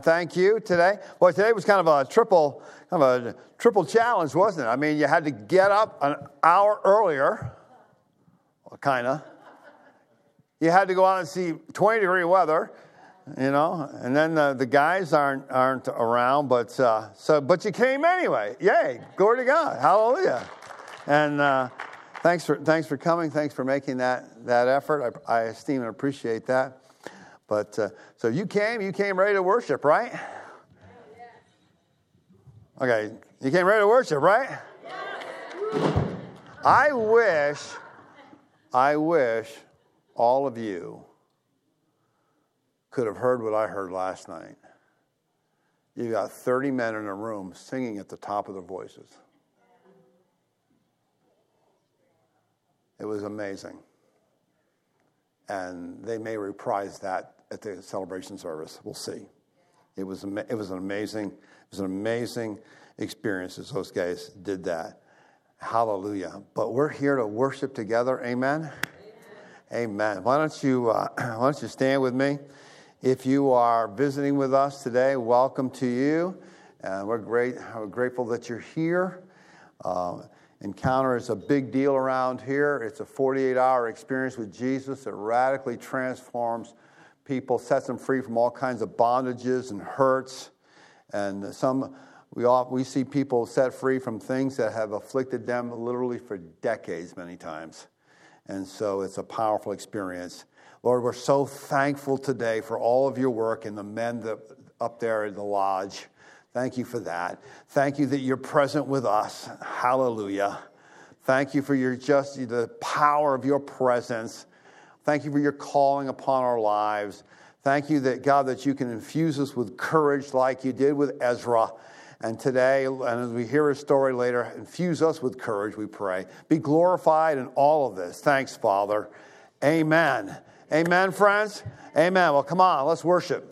thank you today. Well, today was kind of a triple challenge, wasn't it? I mean, you had to get up an hour earlier, well, kind of. You had to go out and see 20-degree weather, and then the guys aren't around, but you came anyway. Yay! Glory to God! Hallelujah! And thanks for coming. Thanks for making that effort. I esteem and appreciate that. But so you came ready to worship, right? Okay, you came ready to worship, right? I wish all of you could have heard what I heard last night. You got 30 men in a room singing at the top of their voices. It was amazing. And they may reprise that at the celebration service. We'll see. It was an amazing experience as those guys did that. Hallelujah. But we're here to worship together. Amen. Amen. Why don't you stand with me? If you are visiting with us today, welcome to you. We're grateful that you're here. Encounter is a big deal around here. It's a 48-hour experience with Jesus that radically transforms people, sets them free from all kinds of bondages and hurts. And we see people set free from things that have afflicted them literally for decades many times. And so it's a powerful experience. Lord, we're so thankful today for all of your work and the men that up there in the lodge. Thank you for that. Thank you that you're present with us. Hallelujah. Thank you for the power of your presence. Thank you for your calling upon our lives. Thank you that, God, that you can infuse us with courage like you did with Ezra. And today, and as we hear his story later, infuse us with courage, we pray. Be glorified in all of this. Thanks, Father. Amen. Amen, friends. Amen. Well, come on, let's worship.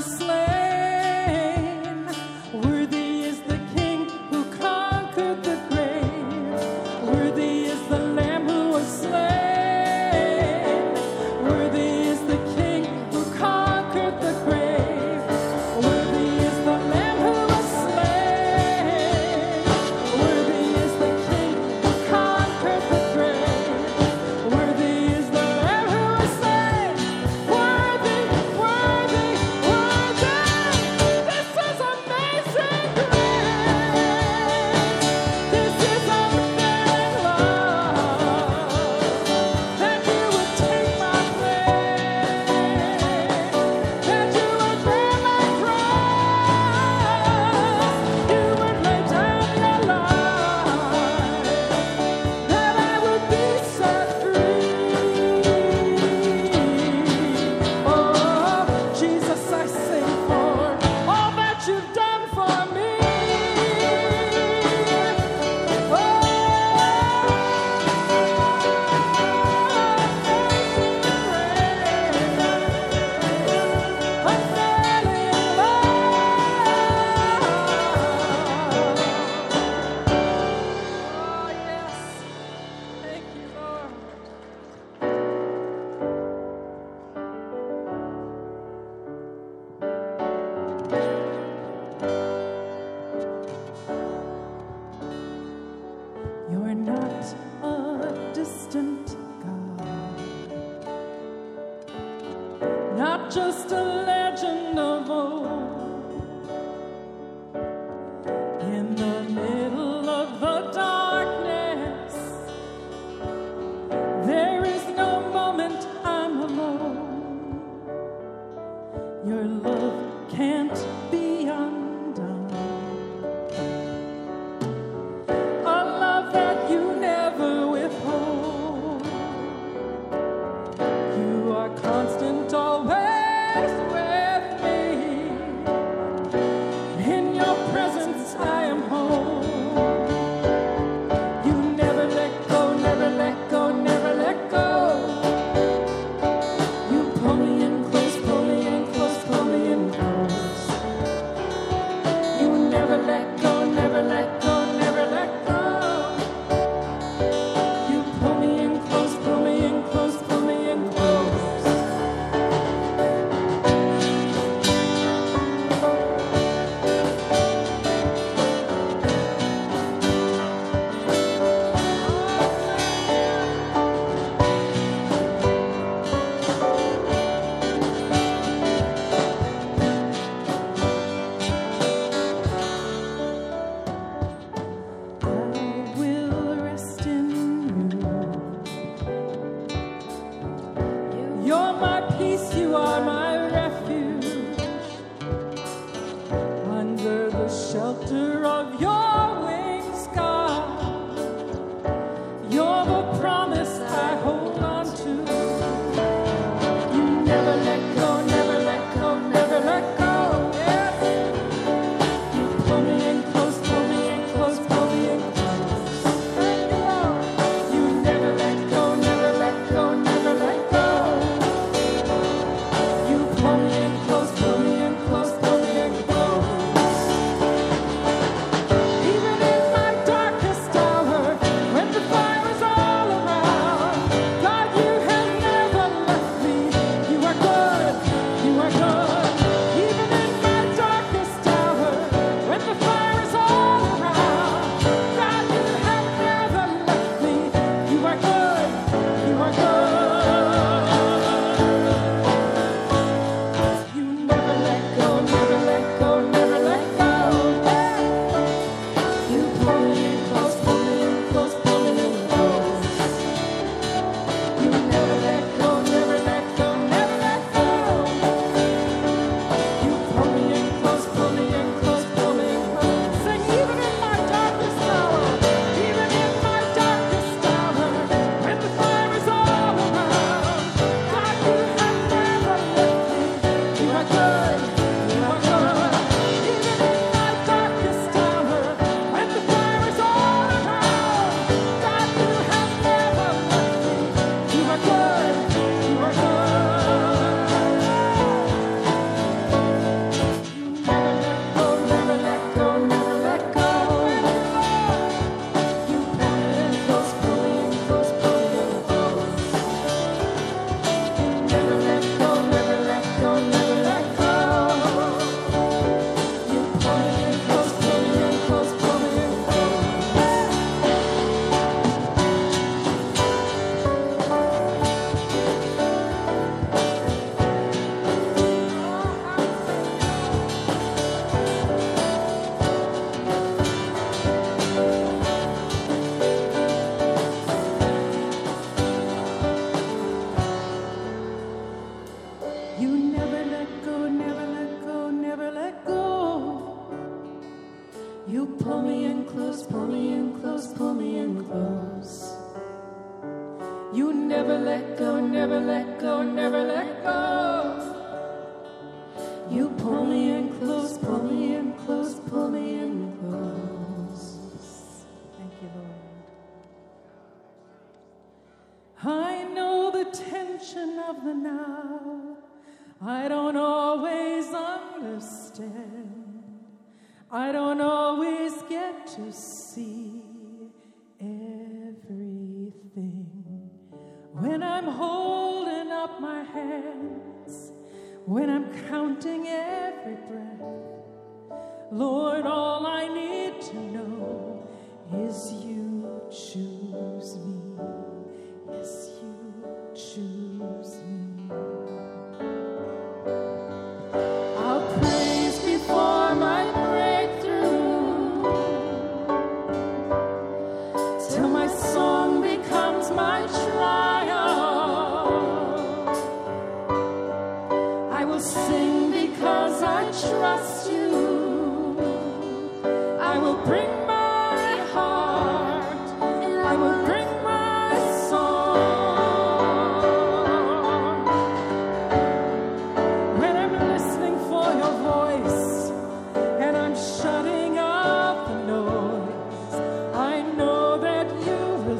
Worthy is the King who conquered the grave. constant God, not just a legend of old. In the middle of the darkness, there is no moment I'm alone. Your love can't be undone. A love that you never withhold. You are constant, always with me. In your presence I am whole. You never let go, never let go, never let go. You pull me in close, pull me in close, pull me in close. You never let go, never let go, never let go. You pull me in close, pull me in close, pull me in close. I will rest in you. You're my peace, you are my refuge. Under the shelter of your wings, God, you're the promise I hold on to. You never let go, never let go, never let go. Yes. You pull me in close, pull me in close, pull me in close. Thank you, Lord. You never let go, never let go, never let go. You pull me in close, pull me in close, pull me in close. Even in my darkest hour, when the fire is all around, God, you have never left me. You are good, you are good. Even in my darkest hour, when the fire is all around, God, you have never left me. You are good, you are good. You never let go, never let go, never let go. You pull me in close, pull me in close, pull me in close. You never let go, never let go, never let go. You pull me in close, pull me in close, pull me in close. Sing, even in my darkest hour, even in my darkest hour, when the fire is all around, God, you have never left me. You are good, you are good. Even in my darkest hour, when the fire is all around, God, you have never left me. You are good, you are good. You never let go, never let go, never let go. You pull me in close, pull me in close, pull me in close. You never let go, never let go, never let go. You pull me in close, pull me in close, pull me in close. You never let go, never let go, never let go. You pull me in close, pull me in close, pull me in close. You never let go, never let go, never let go. You pull me in close, pull me in close, pull me in close. Thank you, Lord. I know the tension of the now. I don't always understand. I don't always get to see everything. When I'm holding up my hands, when I'm counting every breath, Lord, all I need to know is you choose me.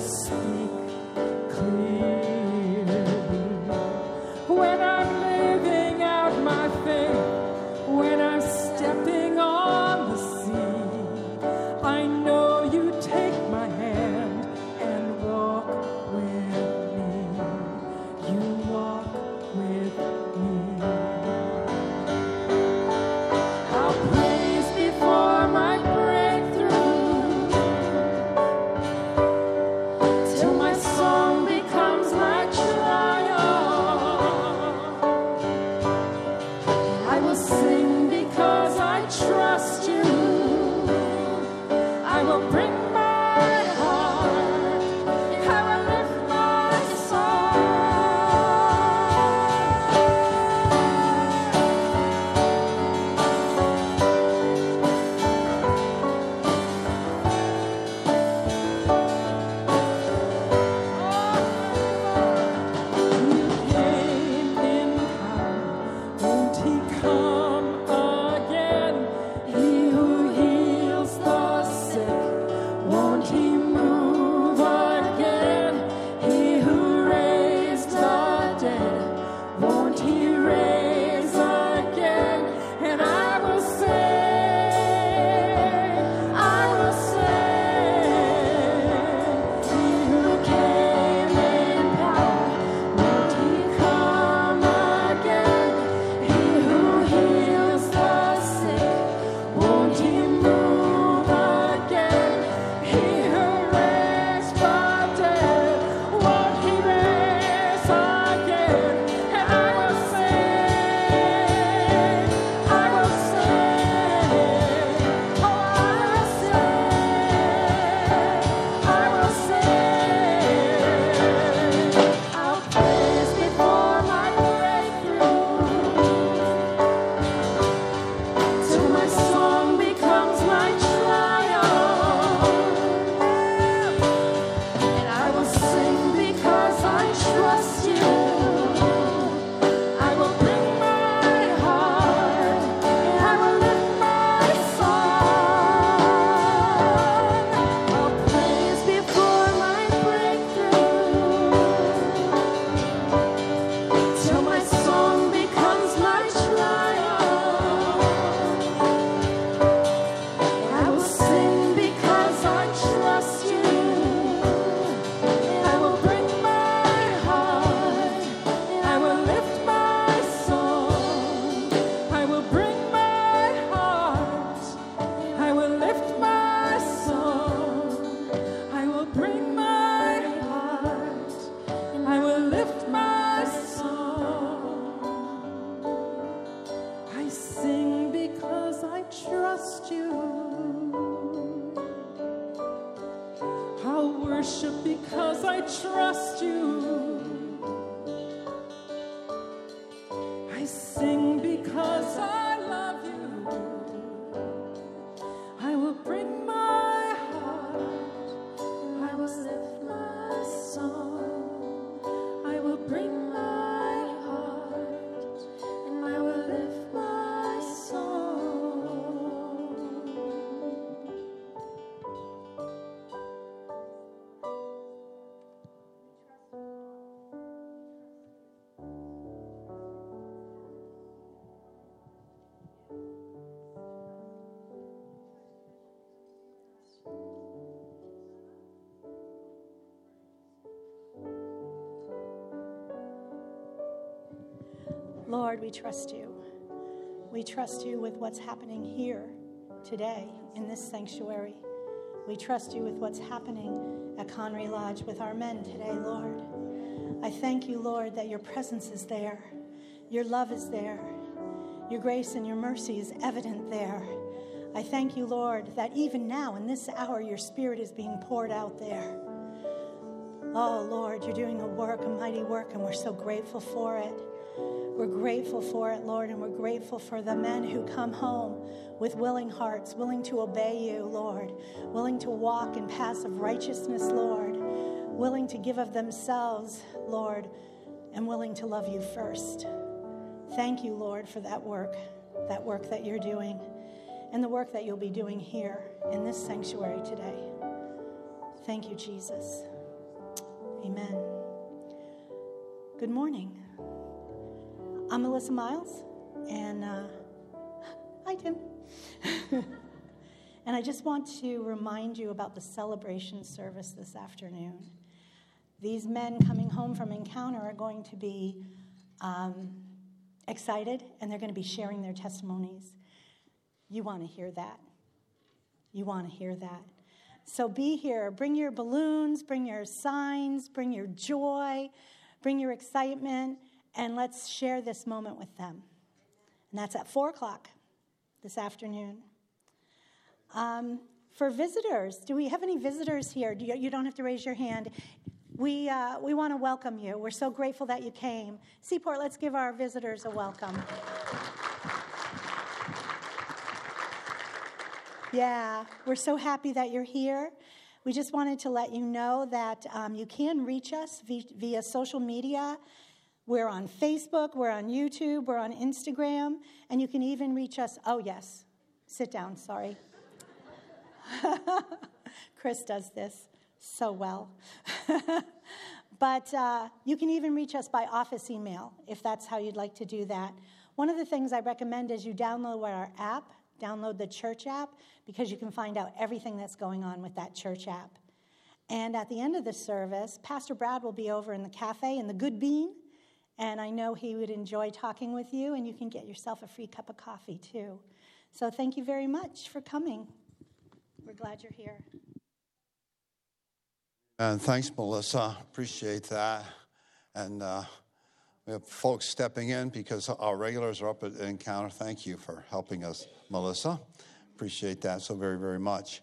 speak clearly. When I'm living out my faith, when I'm stepping on the sea, I know you take my hand and walk with me. You walk with me. I'll praise before my breakthrough, till my song becomes my triumph. I will sing because I trust you. I will bring my heart. I will lift my song. You came in power, won't he come again? He who heals the sick, won't he move again? He who raised the dead, won't he raise again? And I will sing, he who came in power, won't he come again? He who heals the sick, won't he move again? He who raised the dead, won't he raise again? And I will sing, I will sing, oh I will sing, I'll praise before my breakthrough, till my song becomes my triumph. And I will sing because I trust you. I will bring my heart. I will lift my song. I'll praise before my breakthrough, till my song becomes my triumph. I will sing because I trust you. I will bring my heart. I will lift my song. I will bring my heart. I will lift my song. I will bring my heart. I will lift my song. I sing because I trust you. I'll worship because I trust you. I sing because I love you. I will bring my heart. I will lift my song. I will bring my heart. And I will lift my song. Lord, we trust you. We trust you with what's happening here today in this sanctuary. We trust you with what's happening at Connery Lodge with our men today, Lord. I thank you, Lord, that your presence is there. Your love is there. Your grace and your mercy is evident there. I thank you, Lord, that even now in this hour, your spirit is being poured out there. Oh, Lord, you're doing a work, a mighty work, and we're so grateful for it. We're grateful for it, Lord, and we're grateful for the men who come home with willing hearts, willing to obey you, Lord, willing to walk in paths of righteousness, Lord, willing to give of themselves, Lord, and willing to love you first. Thank you, Lord, for that work that you're doing, and the work that you'll be doing here in this sanctuary today. Thank you, Jesus. Amen. Good morning. I'm Melissa Miles, and hi, Tim. And I just want to remind you about the celebration service this afternoon. These men coming home from Encounter are going to be excited, and they're going to be sharing their testimonies. You want to hear that. You want to hear that. So be here. Bring your balloons, bring your signs, bring your joy, bring your excitement, and let's share this moment with them. And that's at 4 o'clock this afternoon. For visitors, do we have any visitors here? You don't have to raise your hand. We want to welcome you. We're so grateful that you came. Seaport, let's give our visitors a welcome. Yeah, we're so happy that you're here. We just wanted to let you know that you can reach us via social media. We're on Facebook, we're on YouTube, we're on Instagram, and you can even reach us. Oh, yes. Sit down, sorry. Chris does this so well. But you can even reach us by office email if that's how you'd like to do that. One of the things I recommend is you download our app, download the church app, because you can find out everything that's going on with that church app. And at the end of the service, Pastor Brad will be over in the cafe in the Good Bean, and I know he would enjoy talking with you, and you can get yourself a free cup of coffee too. So thank you very much for coming. We're glad you're here. And thanks, Melissa. Appreciate that. And we have folks stepping in because our regulars are up at Encounter. Thank you for helping us, Melissa. Appreciate that so very, very much.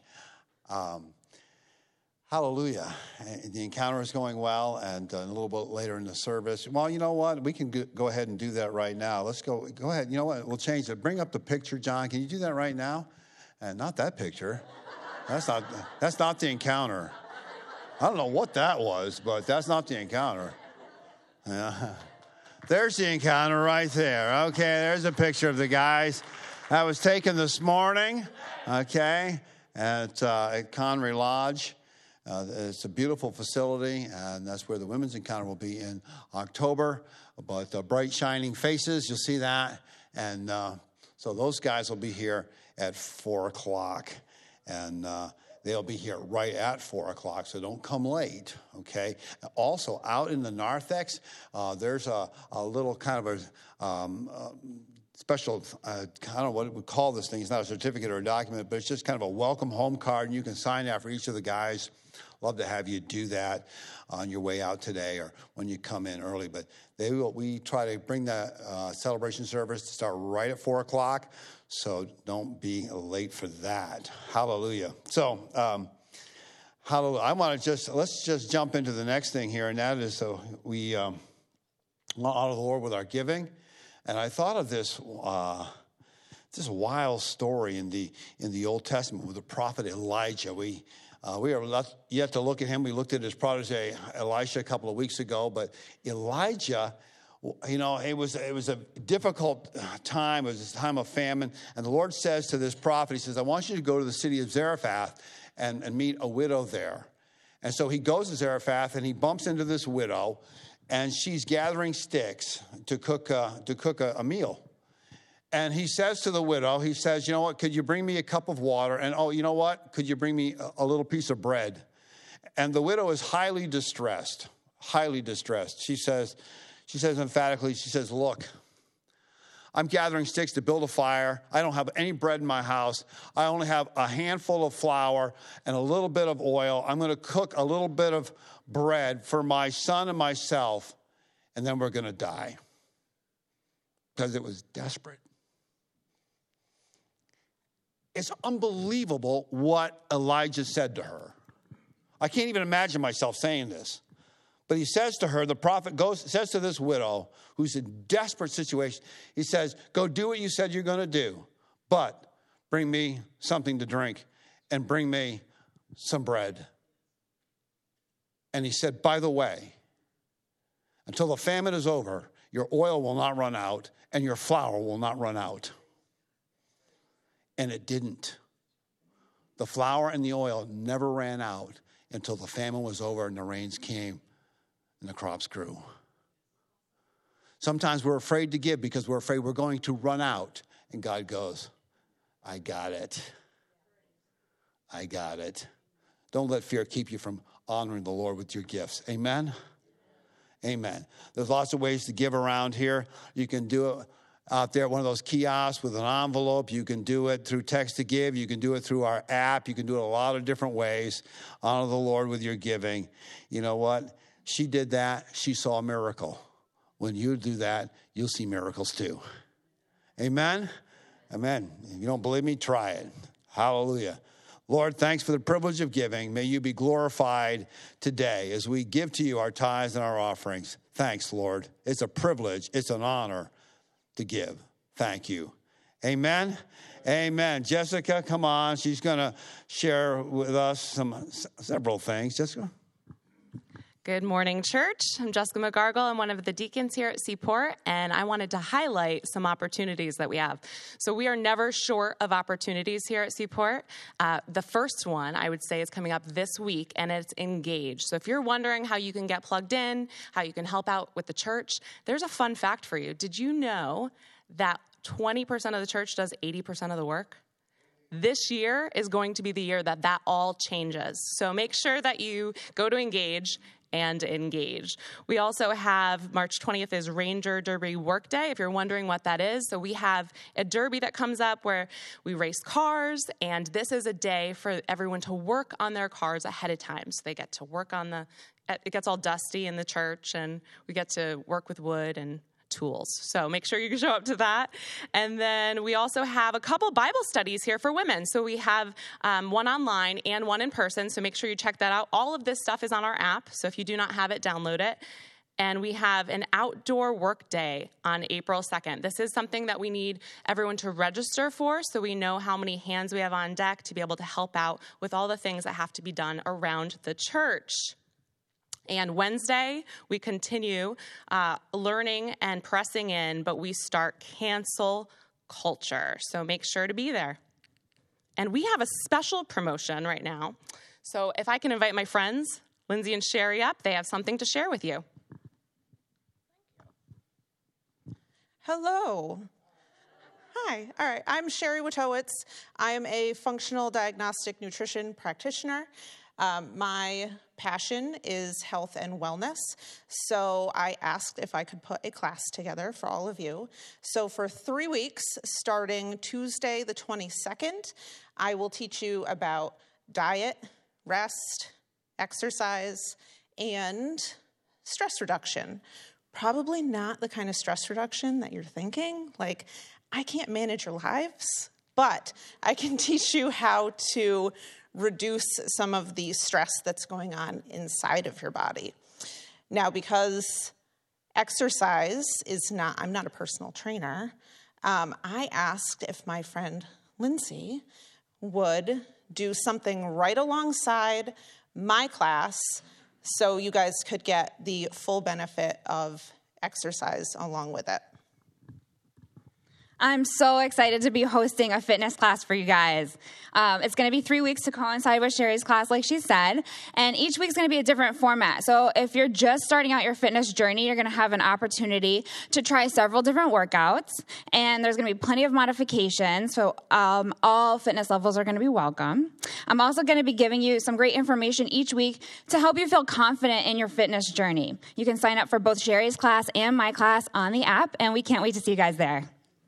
Hallelujah. The Encounter is going well, and a little bit later in the service. Well, you know what? We can go ahead and do that right now. Let's go ahead. You know what? We'll change it. Bring up the picture, John. Can you do that right now? And not that picture. That's not the Encounter. I don't know what that was, but that's not the Encounter. Yeah. There's the Encounter right there. Okay, there's a picture of the guys. That was taken this morning, okay, at Connery Lodge. It's a beautiful facility, and that's where the Women's Encounter will be in October. But bright, shining faces, you'll see that. And so those guys will be here at 4 o'clock. And they'll be here right at 4 o'clock, so don't come late, okay? Also, out in the narthex, there's a little kind of a special, I don't know what we call this thing. It's not a certificate or a document, but it's just kind of a welcome home card, and you can sign that for each of the guys. Love to have you do that on your way out today or when you come in early. But we try to bring that celebration service to start right at 4 o'clock, so don't be late for that. Hallelujah. So, hallelujah. Let's just jump into the next thing here, and that is we honor the Lord with our giving. And I thought of this wild story in the Old Testament with the prophet Elijah. We are not yet to look at him. We looked at his protege Elisha a couple of weeks ago, but Elijah, you know, it was a difficult time. It was a time of famine, and the Lord says to this prophet, He says, "I want you to go to the city of Zarephath and meet a widow there." And so he goes to Zarephath, and he bumps into this widow, and she's gathering sticks to cook a meal. And he says to the widow, he says, "You know what, could you bring me a cup of water? And, oh, you know what, could you bring me a little piece of bread?" And the widow is highly distressed. She says emphatically, she says, "Look, I'm gathering sticks to build a fire. I don't have any bread in my house. I only have a handful of flour and a little bit of oil. I'm going to cook a little bit of bread for my son and myself, and then we're going to die." Because it was desperate. It's unbelievable what Elijah said to her. I can't even imagine myself saying this. But he says to her, the prophet says to this widow who's in desperate situation, he says, "Go do what you said you're going to do, but bring me something to drink and bring me some bread." And he said, "By the way, until the famine is over, your oil will not run out and your flour will not run out." And it didn't. The flour and the oil never ran out until the famine was over and the rains came and the crops grew. Sometimes we're afraid to give because we're afraid we're going to run out. And God goes, I got it. I got it. Don't let fear keep you from honoring the Lord with your gifts. Amen? Amen. There's lots of ways to give around here. You can do it out there at one of those kiosks with an envelope. You can do it through text to give. You can do it through our app. You can do it a lot of different ways. Honor the Lord with your giving. You know what? She did that. She saw a miracle. When you do that, you'll see miracles too. Amen? Amen. If you don't believe me, try it. Hallelujah. Lord, thanks for the privilege of giving. May you be glorified today as we give to you our tithes and our offerings. Thanks, Lord. It's a privilege. It's an honor to give. Thank you. Amen. Amen. Jessica, come on. She's going to share with us several things. Jessica. Good morning, church. I'm Jessica McGargle. I'm one of the deacons here at Seaport, and I wanted to highlight some opportunities that we have. So we are never short of opportunities here at Seaport. The first one, I would say, is coming up this week, and it's Engage. So if you're wondering how you can get plugged in, how you can help out with the church, there's a fun fact for you. Did you know that 20% of the church does 80% of the work? This year is going to be the year that all changes. So make sure that you go to Engage and engage. We also have March 20th is Ranger Derby Work Day, if you're wondering what that is. So we have a derby that comes up where we race cars, and this is a day for everyone to work on their cars ahead of time. So they get to work on it gets all dusty in the church, and we get to work with wood and tools. So make sure you can show up to that. And then we also have a couple Bible studies here for women. So we have one online and one in person. So make sure you check that out. All of this stuff is on our app. So if you do not have it, download it. And we have an outdoor work day on April 2nd. This is something that we need everyone to register for so we know how many hands we have on deck to be able to help out with all the things that have to be done around the church. And Wednesday, we continue learning and pressing in, but we start cancel culture. So make sure to be there. And we have a special promotion right now. So if I can invite my friends, Lindsay and Sherry, up, they have something to share with you. Hello. Hi. All right. I'm Sherry Witowitz. I am a functional diagnostic nutrition practitioner. My passion is health and wellness, so I asked if I could put a class together for all of you. So for 3 weeks, starting Tuesday the 22nd, I will teach you about diet, rest, exercise, and stress reduction. Probably not the kind of stress reduction that you're thinking, like, I can't manage your lives, but I can teach you how to reduce some of the stress that's going on inside of your body. Now, because exercise is not, I'm not a personal trainer, I asked if my friend Lindsay would do something right alongside my class so you guys could get the full benefit of exercise along with it. I'm so excited to be hosting a fitness class for you guys. It's going to be 3 weeks to coincide with Sherry's class, like she said, and each week's going to be a different format. So if you're just starting out your fitness journey, you're going to have an opportunity to try several different workouts, and there's going to be plenty of modifications, so all fitness levels are going to be welcome. I'm also going to be giving you some great information each week to help you feel confident in your fitness journey. You can sign up for both Sherry's class and my class on the app, and we can't wait to see you guys there.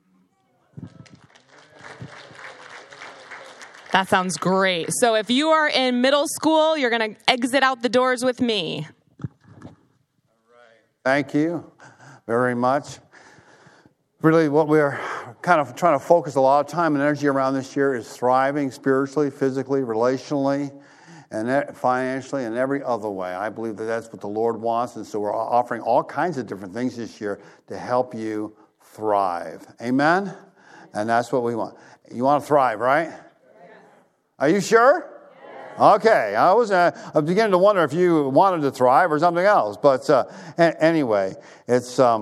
That sounds great. So if you are in middle school, you're going to exit out the doors with me. All right. Thank you very much. Really, what we're kind of trying to focus a lot of time and energy around this year is thriving spiritually, physically, relationally, and financially, and every other way. I believe that that's what the Lord wants, and so we're offering all kinds of different things this year to help you thrive. Amen? And that's what we want. You want to thrive, right? Are you sure? Yes. Okay. I was beginning to wonder if you wanted to thrive or something else. But anyway, it's I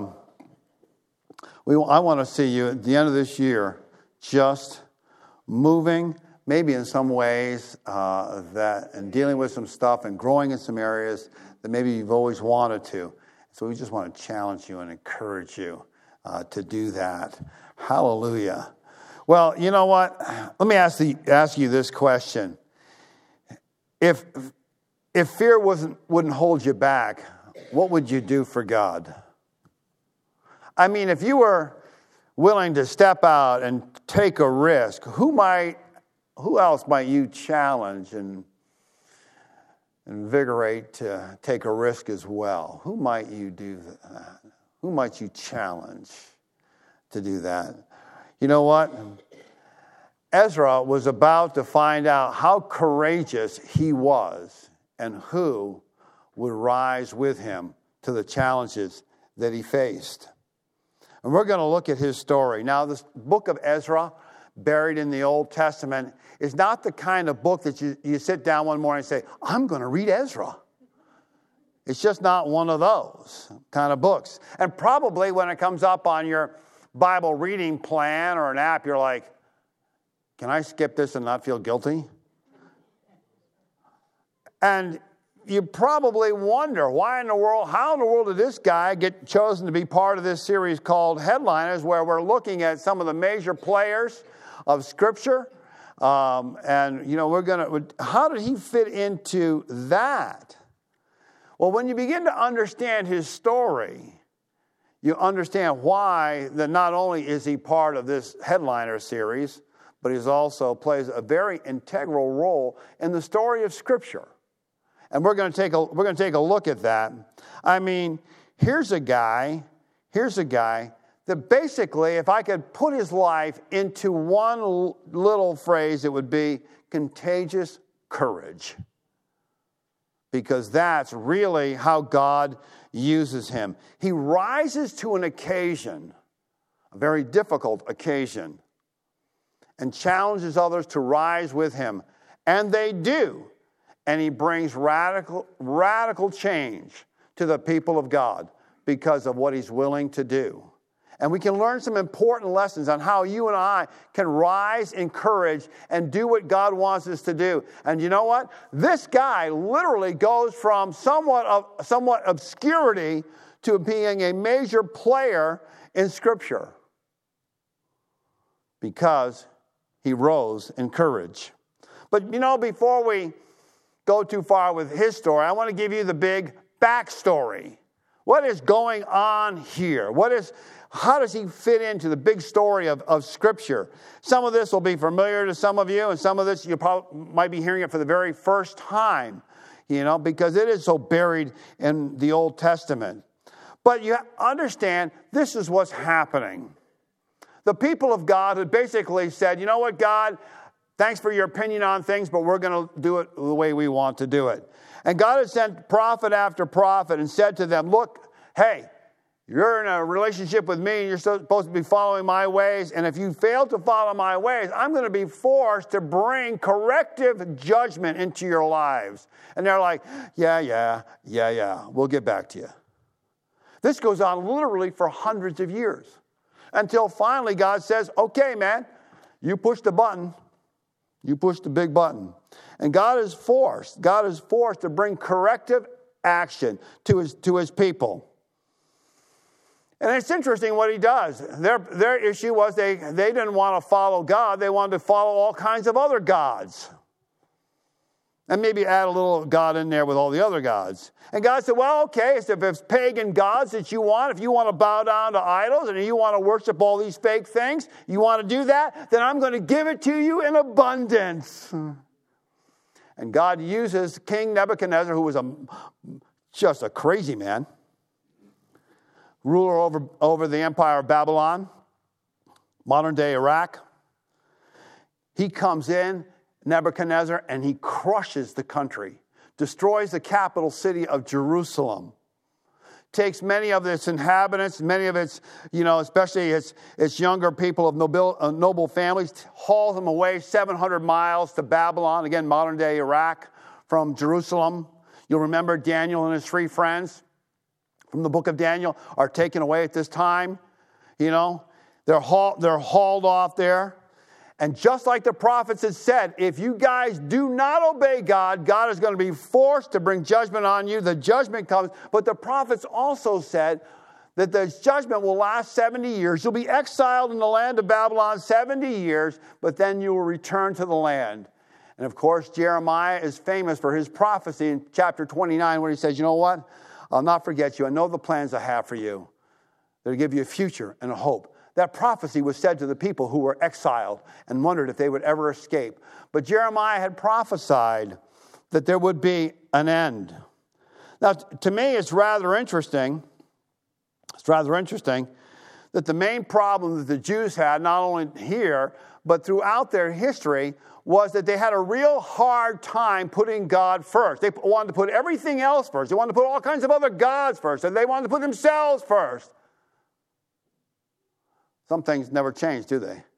want to see you at the end of this year just moving maybe in some ways that and dealing with some stuff and growing in some areas that maybe you've always wanted to. So we just want to challenge you and encourage you to do that. Hallelujah. Well, you know what? Let me ask you this question. If fear wouldn't hold you back, what would you do for God? I mean, if you were willing to step out and take a risk, who else might you challenge and invigorate to take a risk as well? Who might you do that? Who might you challenge to do that? You know what? Ezra was about to find out how courageous he was and who would rise with him to the challenges that he faced. And we're going to look at his story. Now, this book of Ezra, buried in the Old Testament, is not the kind of book that you sit down one morning and say, I'm going to read Ezra. It's just not one of those kind of books. And probably when it comes up on your Bible reading plan or an app, you're like, can I skip this and not feel guilty? And you probably wonder, how in the world did this guy get chosen to be part of this series called Headliners, where we're looking at some of the major players of Scripture? And, you know, how did he fit into that? Well, when you begin to understand his story, you understand why that not only is he part of this Headliner series, but he also plays a very integral role in the story of Scripture. And we're going to take a look at that. I mean, here's a guy that basically, if I could put his life into one little phrase, it would be contagious courage. Because that's really how God uses him. He rises to an occasion, a very difficult occasion, and challenges others to rise with him. And they do. And he brings radical change to the people of God because of what he's willing to do. And we can learn some important lessons on how you and I can rise in courage and do what God wants us to do. And you know what? This guy literally goes from somewhat obscurity to being a major player in Scripture because he rose in courage. But you know, before we go too far with his story, I want to give you the big backstory. What is going on here? How does he fit into the big story of Scripture? Some of this will be familiar to some of you, and some of this you probably might be hearing it for the very first time, you know, because it is so buried in the Old Testament. But you understand, this is what's happening. The people of God had basically said, you know what, God, thanks for your opinion on things, but we're going to do it the way we want to do it. And God had sent prophet after prophet and said to them, look, hey, you're in a relationship with me and you're supposed to be following my ways. And if you fail to follow my ways, I'm going to be forced to bring corrective judgment into your lives. And they're like, yeah, we'll get back to you. This goes on literally for hundreds of years until finally God says, okay, man, you push the button. You push the big button. And God is forced to bring corrective action to his people. And it's interesting what he does. Their issue was they didn't want to follow God. They wanted to follow all kinds of other gods. And maybe add a little God in there with all the other gods. And God said, well, okay, so if it's pagan gods that you want, if you want to bow down to idols and you want to worship all these fake things, you want to do that, then I'm going to give it to you in abundance. And God uses King Nebuchadnezzar, who was just a crazy man, ruler over the empire of Babylon, modern-day Iraq. He comes in, Nebuchadnezzar, and he crushes the country, destroys the capital city of Jerusalem, takes many of its inhabitants, many of its, especially its younger people of noble families, hauls them away 700 miles to Babylon, again, modern-day Iraq, from Jerusalem. You'll remember Daniel and his 3 friends from the book of Daniel are taken away at this time. They're hauled off there. And just like the prophets had said, if you guys do not obey God, God is going to be forced to bring judgment on you. The judgment comes. But the prophets also said that the judgment will last 70 years. You'll be exiled in the land of Babylon 70 years, but then you will return to the land. And of course, Jeremiah is famous for his prophecy in chapter 29, where he says, you know what? I'll not forget you. I know the plans I have for you. They'll give you a future and a hope. That prophecy was said to the people who were exiled and wondered if they would ever escape. But Jeremiah had prophesied that there would be an end. Now, to me, it's rather interesting that the main problem that the Jews had, not only here, but throughout their history, was that they had a real hard time putting God first. They wanted to put everything else first. They wanted to put all kinds of other gods first, and they wanted to put themselves first. Some things never change, do they?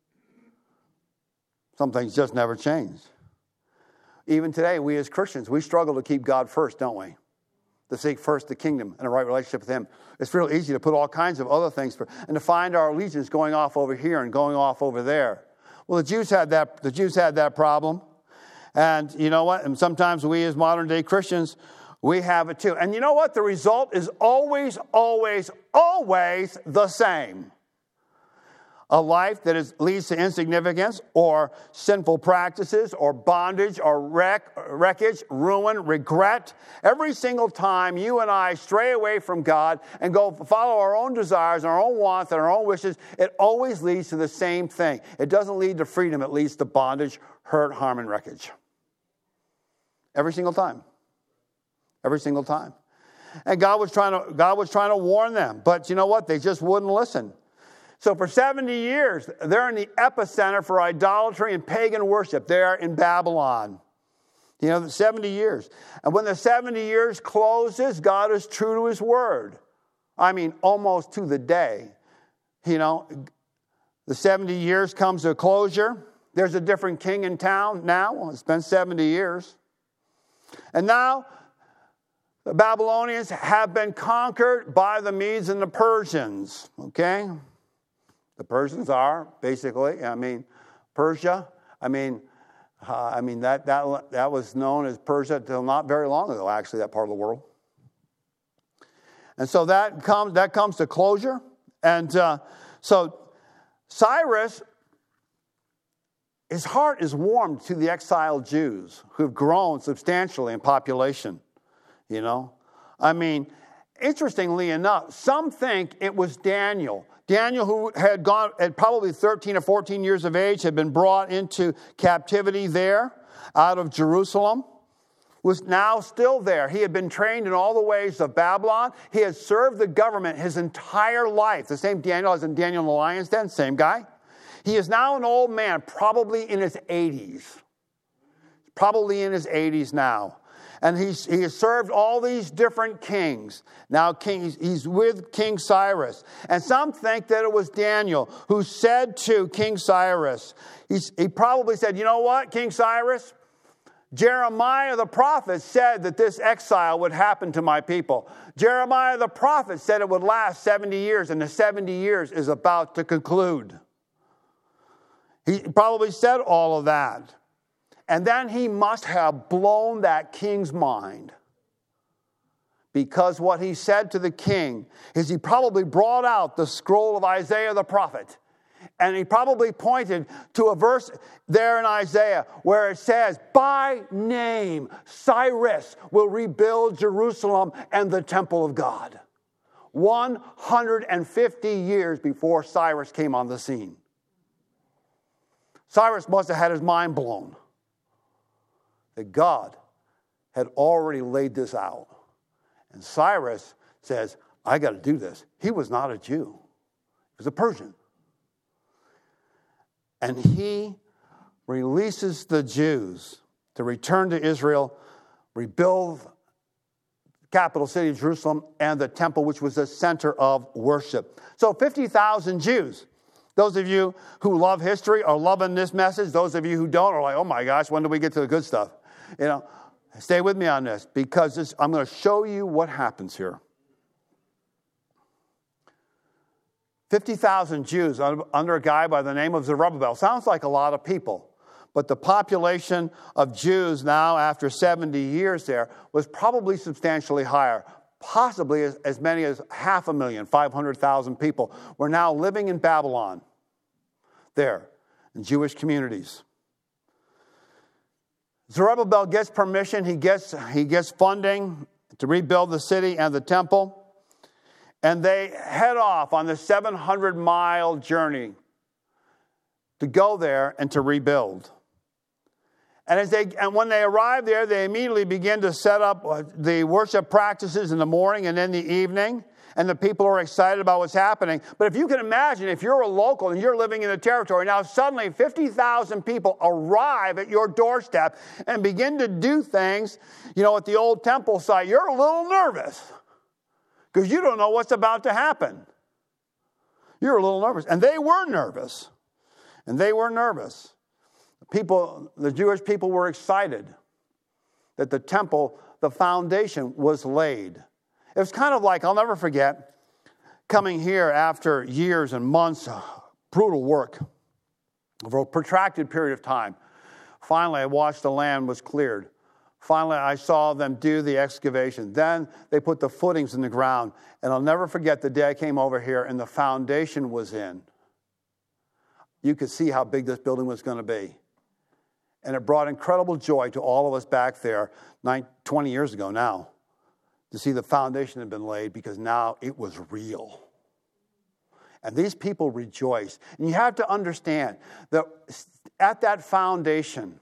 Some things just never change. Even today, we as Christians, we struggle to keep God first, don't we? To seek first the kingdom and a right relationship with Him. It's real easy to put all kinds of other things first, and to find our allegiance going off over here and going off over there. Well, the Jews had that problem. And you know what? And sometimes we as modern day Christians, we have it too. And you know what? The result is always, always, always the same. A life that leads to insignificance or sinful practices or bondage or wreckage, ruin, regret. Every single time you and I stray away from God and go follow our own desires, our own wants, and our own wishes, it always leads to the same thing. It doesn't lead to freedom. It leads to bondage, hurt, harm, and wreckage. Every single time. Every single time. And God was trying to warn them. But you know what? They just wouldn't listen. So for 70 years, they're in the epicenter for idolatry and pagan worship there in Babylon. 70 years. And when the 70 years closes, God is true to His word. I mean, almost to the day. The 70 years comes to a closure. There's a different king in town now. It's been 70 years. And now, the Babylonians have been conquered by the Medes and the Persians. Okay? The Persians are basically, Persia. That was known as Persia until not very long ago, actually, that part of the world. And so that comes to closure. And so Cyrus, his heart is warmed to the exiled Jews who've grown substantially in population. Interestingly enough, some think it was Daniel. Daniel, who had gone at probably 13 or 14 years of age, had been brought into captivity there out of Jerusalem, was now still there. He had been trained in all the ways of Babylon. He had served the government his entire life. The same Daniel as in Daniel in the lion's den, same guy. He is now an old man, probably in his 80s. Probably in his 80s now. And he has served all these different kings. Now he's with King Cyrus. And some think that it was Daniel who said to King Cyrus, he probably said, you know what, King Cyrus? Jeremiah the prophet said that this exile would happen to my people. Jeremiah the prophet said it would last 70 years, and the 70 years is about to conclude. He probably said all of that. And then he must have blown that king's mind. Because what he said to the king is he probably brought out the scroll of Isaiah the prophet. And he probably pointed to a verse there in Isaiah where it says, by name, Cyrus will rebuild Jerusalem and the temple of God. 150 years before Cyrus came on the scene. Cyrus must have had his mind blown. That God had already laid this out. And Cyrus says, I got to do this. He was not a Jew. He was a Persian. And he releases the Jews to return to Israel, rebuild the capital city of Jerusalem and the temple, which was the center of worship. So 50,000 Jews. Those of you who love history are loving this message. Those of you who don't are like, oh my gosh, when do we get to the good stuff? Stay with me on this, because I'm going to show you what happens here. 50,000 Jews under a guy by the name of Zerubbabel. Sounds like a lot of people. But the population of Jews now, after 70 years there, was probably substantially higher. Possibly as many as 500,000, 500,000 people were now living in Babylon there, in Jewish communities. Zerubbabel gets permission. He gets funding to rebuild the city and the temple. And they head off on the 700-mile journey to go there and to rebuild. And when they arrive there, they immediately begin to set up the worship practices in the morning and in the evening. And the people are excited about what's happening. But if you can imagine, if you're a local and you're living in the territory, now suddenly 50,000 people arrive at your doorstep and begin to do things, at the old temple site, you're a little nervous because you don't know what's about to happen. You're a little nervous. And they were nervous. The Jewish people were excited that the temple, the foundation was laid. It was kind of like, I'll never forget, coming here after years and months of brutal work over a protracted period of time. Finally, I watched the land was cleared. Finally, I saw them do the excavation. Then they put the footings in the ground. And I'll never forget the day I came over here and the foundation was in. You could see how big this building was going to be. And it brought incredible joy to all of us back there 20 years ago now to see the foundation had been laid because now it was real. And these people rejoiced. And you have to understand that at that foundation,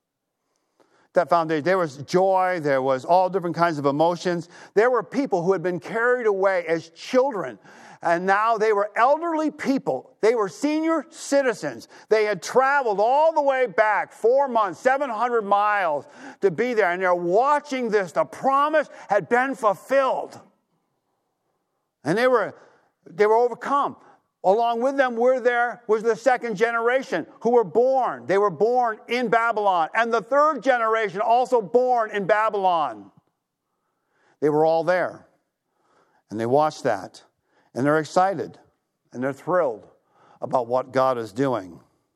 there was joy, there was all different kinds of emotions. There were people who had been carried away as children, and now they were elderly people. They were senior citizens. They had traveled all the way back 4 months, 700 miles to be there, and they're watching this. The promise had been fulfilled. And they were overcome. Along with them was the second generation who were born. They were born in Babylon. And the third generation also born in Babylon. They were all there. And they watched that. And they're excited. And they're thrilled about what God is doing.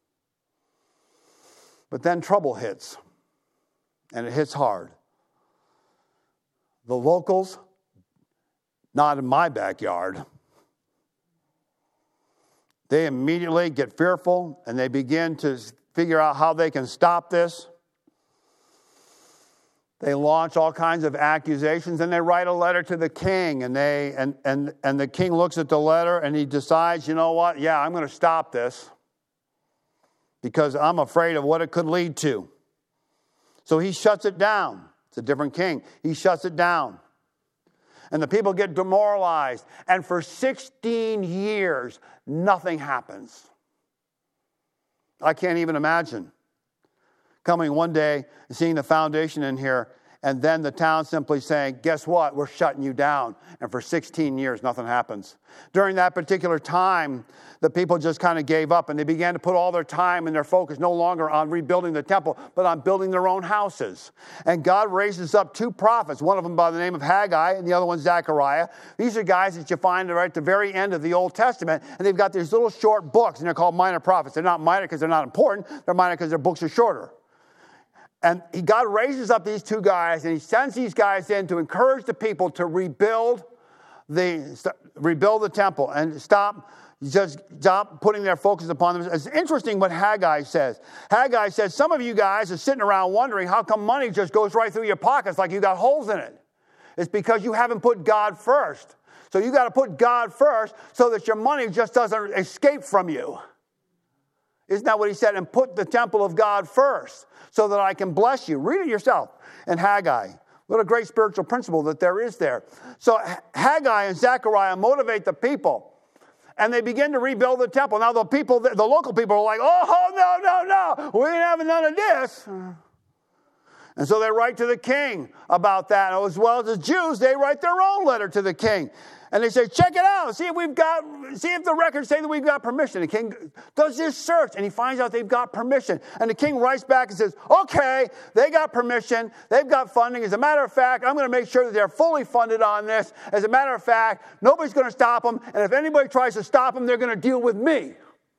But then trouble hits. And it hits hard. The locals, not in my backyard, they immediately get fearful and they begin to figure out how they can stop this. They launch all kinds of accusations and they write a letter to the king and the king looks at the letter and he decides, you know what? Yeah, I'm going to stop this because I'm afraid of what it could lead to. So he shuts it down. It's a different king. He shuts it down. And the people get demoralized. And for 16 years, nothing happens. I can't even imagine coming one day and seeing the foundation in here and then the town simply saying, guess what? We're shutting you down. And for 16 years, nothing happens. During that particular time, the people just kind of gave up and they began to put all their time and their focus no longer on rebuilding the temple, but on building their own houses. And God raises up two prophets, one of them by the name of Haggai and the other one Zechariah. These are guys that you find right at the very end of the Old Testament, and they've got these little short books, and they're called minor prophets. They're not minor because they're not important. They're minor because their books are shorter. And God raises up these two guys, and he sends these guys in to encourage the people to rebuild the temple and stop putting their focus upon them. It's interesting what Haggai says. Haggai says, some of you guys are sitting around wondering how come money just goes right through your pockets like you got holes in it. It's because you haven't put God first. So you got to put God first so that your money just doesn't escape from you. Isn't that what he said? And put the temple of God first so that I can bless you. Read it yourself in Haggai. What a great spiritual principle that there is there. So Haggai and Zechariah motivate the people. And they begin to rebuild the temple. Now the local people are like, oh, no. We ain't having none of this. And so they write to the king about that. As well as the Jews, they write their own letter to the king. And they say, check it out. See if the records say that we've got permission. The king does this search, and he finds out they've got permission. And the king writes back and says, okay, they got permission. They've got funding. As a matter of fact, I'm going to make sure that they're fully funded on this. As a matter of fact, nobody's going to stop them. And if anybody tries to stop them, they're going to deal with me.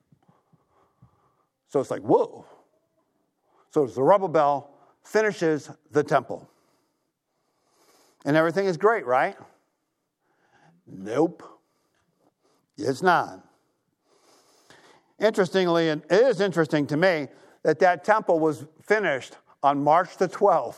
So it's like, whoa. So Zerubbabel finishes the temple. And everything is great, right? Nope. It's not. Interestingly, and it is interesting to me, that temple was finished on March the 12th.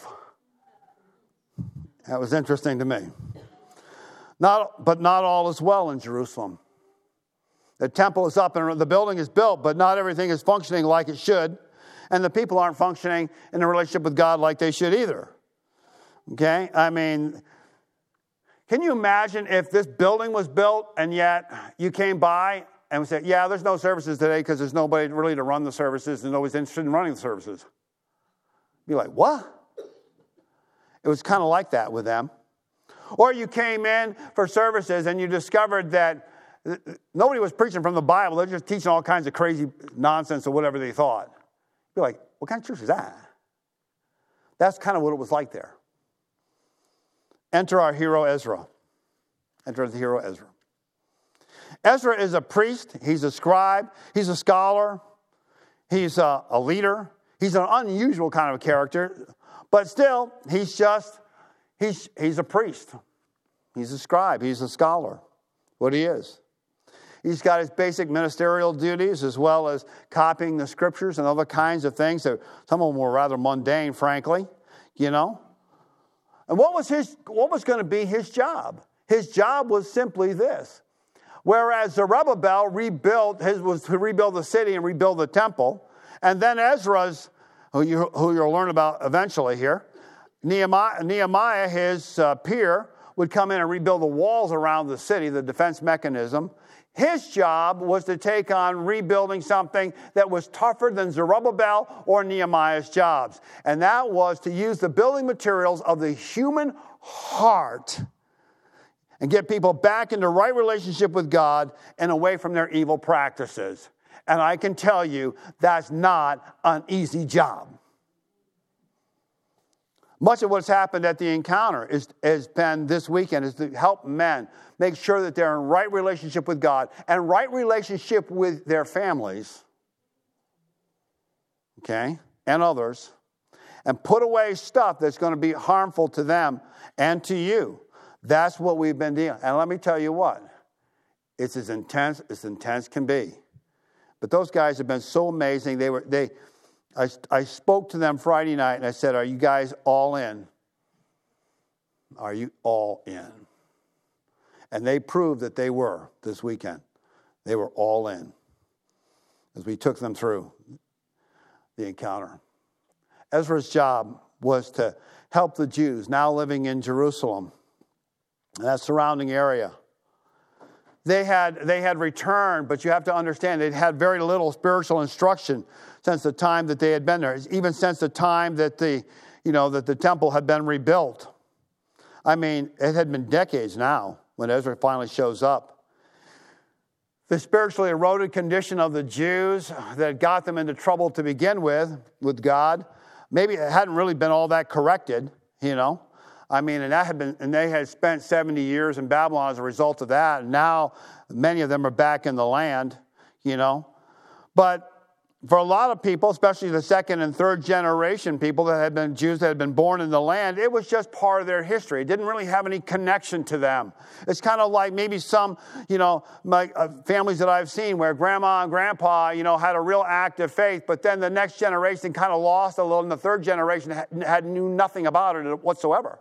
That was interesting to me. But not all is well in Jerusalem. The temple is up and the building is built, but not everything is functioning like it should. And the people aren't functioning in a relationship with God like they should either. Okay? I mean, can you imagine if this building was built and yet you came by and said, yeah, there's no services today because there's nobody really to run the services and nobody's interested in running the services? You'd be like, what? It was kind of like that with them. Or you came in for services and you discovered that nobody was preaching from the Bible. They're just teaching all kinds of crazy nonsense or whatever they thought. You'd be like, what kind of church is that? That's kind of what it was like there. Enter our hero Ezra. Enter the hero Ezra. Ezra is a priest. He's a scribe. He's a scholar. He's a leader. He's an unusual kind of character. But still, he's a priest. He's a scribe. He's a scholar. What he is. He's got his basic ministerial duties as well as copying the scriptures and other kinds of things. Some of them were rather mundane, frankly, you know. And what was going to be his job? His job was simply this. Whereas Zerubbabel was to rebuild the city and rebuild the temple, and then Ezra's, who you'll learn about eventually here, Nehemiah, his peer, would come in and rebuild the walls around the city, the defense mechanism. His job was to take on rebuilding something that was tougher than Zerubbabel or Nehemiah's jobs. And that was to use the building materials of the human heart and get people back into right relationship with God and away from their evil practices. And I can tell you, that's not an easy job. Much of what's happened at the encounter has been this weekend is to help men make sure that they're in right relationship with God and right relationship with their families, okay, and others, and put away stuff that's going to be harmful to them and to you. That's what we've been dealing. And let me tell you what, it's as intense can be. But those guys have been so amazing. I spoke to them Friday night and I said, are you guys all in? Are you all in? And they proved that they were this weekend. They were all in as we took them through the encounter. Ezra's job was to help the Jews now living in Jerusalem and that surrounding area. They had returned, but you have to understand they'd had very little spiritual instruction since the time that they had been there, even since the time that the temple had been rebuilt. I mean, it had been decades now when Ezra finally shows up. The spiritually eroded condition of the Jews that got them into trouble to begin with God, maybe it hadn't really been all that corrected, you know. I mean, and they had spent 70 years in Babylon as a result of that. And now many of them are back in the land, you know. But for a lot of people, especially the second and third generation people that had been Jews that had been born in the land, it was just part of their history. It didn't really have any connection to them. It's kind of like maybe some, you know, families that I've seen where grandma and grandpa, you know, had a real active faith, but then the next generation kind of lost a little, and the third generation knew nothing about it whatsoever.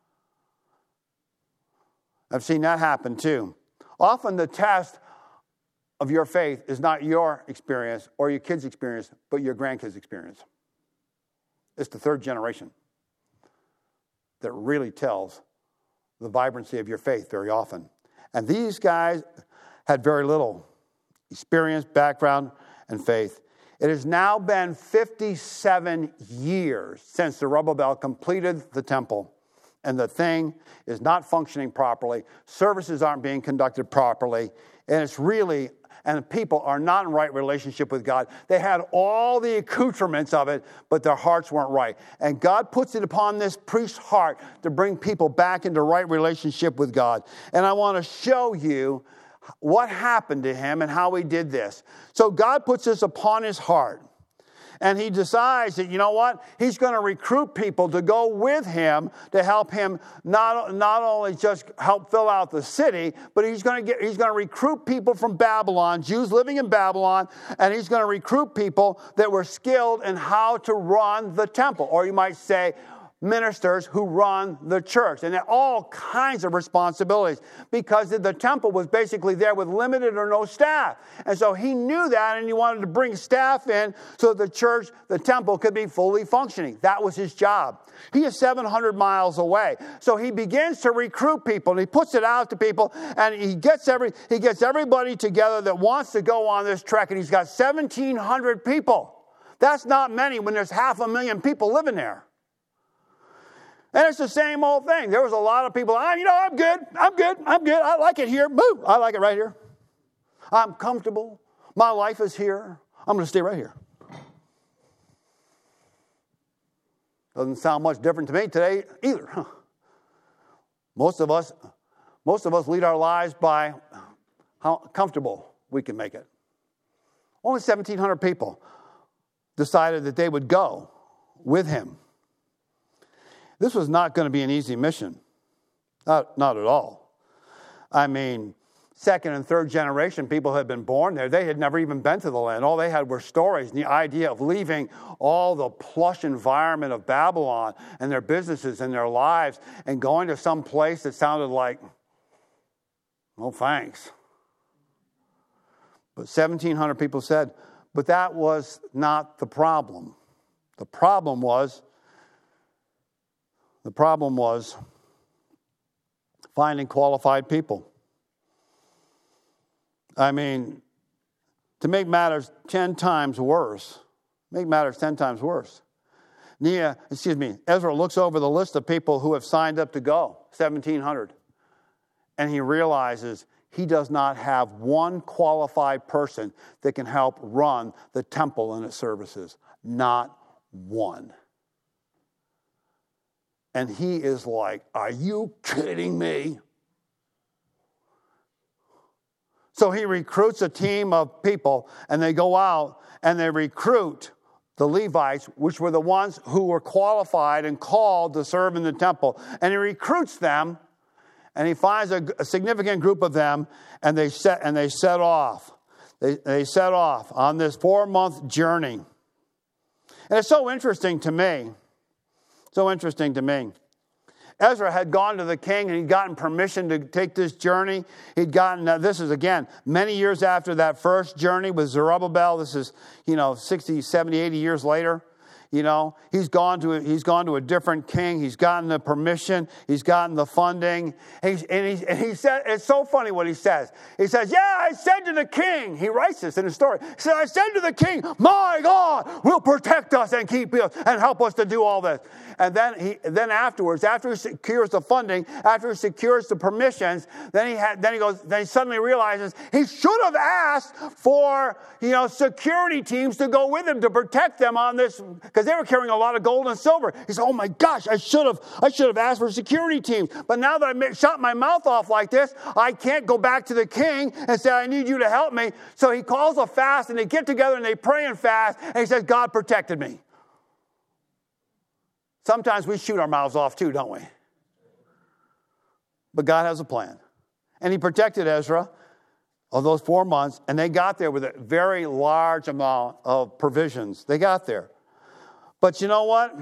I've seen that happen too. Often the test of your faith is not your experience or your kids' experience, but your grandkids' experience. It's the third generation that really tells the vibrancy of your faith very often. And these guys had very little experience, background, and faith. It has now been 57 years since Zerubbabel completed the temple, and the thing is not functioning properly. Services aren't being conducted properly, and people are not in right relationship with God. They had all the accoutrements of it, but their hearts weren't right. And God puts it upon this priest's heart to bring people back into right relationship with God. And I want to show you what happened to him and how he did this. So God puts this upon his heart. And he decides that, you know what? He's going to recruit people to go with him to help him not only just help fill out the city, but he's going to recruit people from Babylon, Jews living in Babylon, and he's going to recruit people that were skilled in how to run the temple, or you might say ministers who run the church, and all kinds of responsibilities, because the temple was basically there with limited or no staff. And so he knew that, and he wanted to bring staff in so that the temple could be fully functioning. That was his job. He is 700 miles away. So he begins to recruit people, and he puts it out to people, and he gets everybody together that wants to go on this trek, and he's got 1,700 people. That's not many when there's 500,000 people living there. And it's the same old thing. There was a lot of people, I'm good. I like it here. Boo, I like it right here. I'm comfortable. My life is here. I'm going to stay right here. Doesn't sound much different to me today either. Huh? Most of us lead our lives by how comfortable we can make it. Only 1,700 people decided that they would go with him. This was not going to be an easy mission. Not at all. I mean, second and third generation people had been born there. They had never even been to the land. All they had were stories and the idea of leaving all the plush environment of Babylon and their businesses and their lives and going to some place that sounded like, no thanks. But 1,700 people said, but that was not the problem. The problem was finding qualified people. I mean, to make matters 10 times worse, Ezra looks over the list of people who have signed up to go, 1,700, and he realizes he does not have one qualified person that can help run the temple and its services. Not one. And he is like, are you kidding me? So he recruits a team of people, and they go out and they recruit the Levites, which were the ones who were qualified and called to serve in the temple. And he recruits them, and he finds a significant group of them, and they set off. They set off on this 4-month journey. And it's so interesting to me. Ezra had gone to the king and he'd gotten permission to take this journey. This is again, many years after that first journey with Zerubbabel. This is, 60, 70, 80 years later. He's gone to a different king. He's gotten the permission. He's gotten the funding. He said, it's so funny what he says. He says, yeah, I said to the king, he writes this in his story. He said, I said to the king, my God will protect us and keep us and help us to do all this. And then afterwards, after he secures the funding, after he secures the permissions, then he suddenly realizes he should have asked for, security teams to go with him to protect them on this, because they were carrying a lot of gold and silver. He said, oh my gosh, I should have asked for security teams. But now that I shut my mouth off like this, I can't go back to the king and say, I need you to help me. So he calls a fast, and they get together and they pray and fast, and he says, God protected me. Sometimes we shoot our mouths off too, don't we? But God has a plan. And he protected Ezra of those 4 months, and they got there with a very large amount of provisions. They got there. But you know what?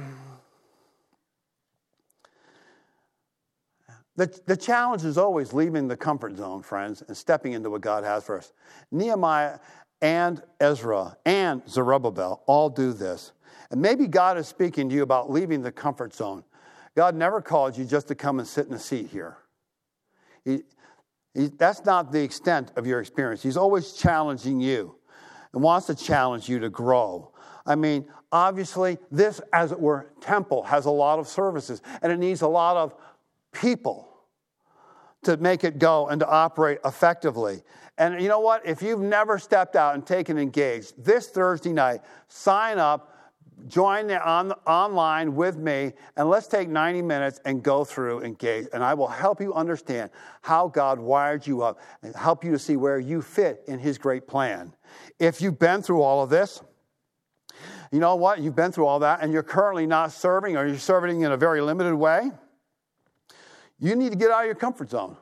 The challenge is always leaving the comfort zone, friends, and stepping into what God has for us. Nehemiah and Ezra and Zerubbabel all do this. And maybe God is speaking to you about leaving the comfort zone. God never called you just to come and sit in a seat here. That's not the extent of your experience. He's always challenging you. and wants to challenge you to grow. I mean, obviously, this, as it were, temple has a lot of services, and it needs a lot of people to make it go and to operate effectively. And you know what? If you've never stepped out and taken engaged, this Thursday night, sign up, join online with me, and let's take 90 minutes and go through Engage. And I will help you understand how God wired you up and help you to see where you fit in his great plan. If you've been through all of this, you know what? You've been through all that, and you're currently not serving, or you're serving in a very limited way, you need to get out of your comfort zone.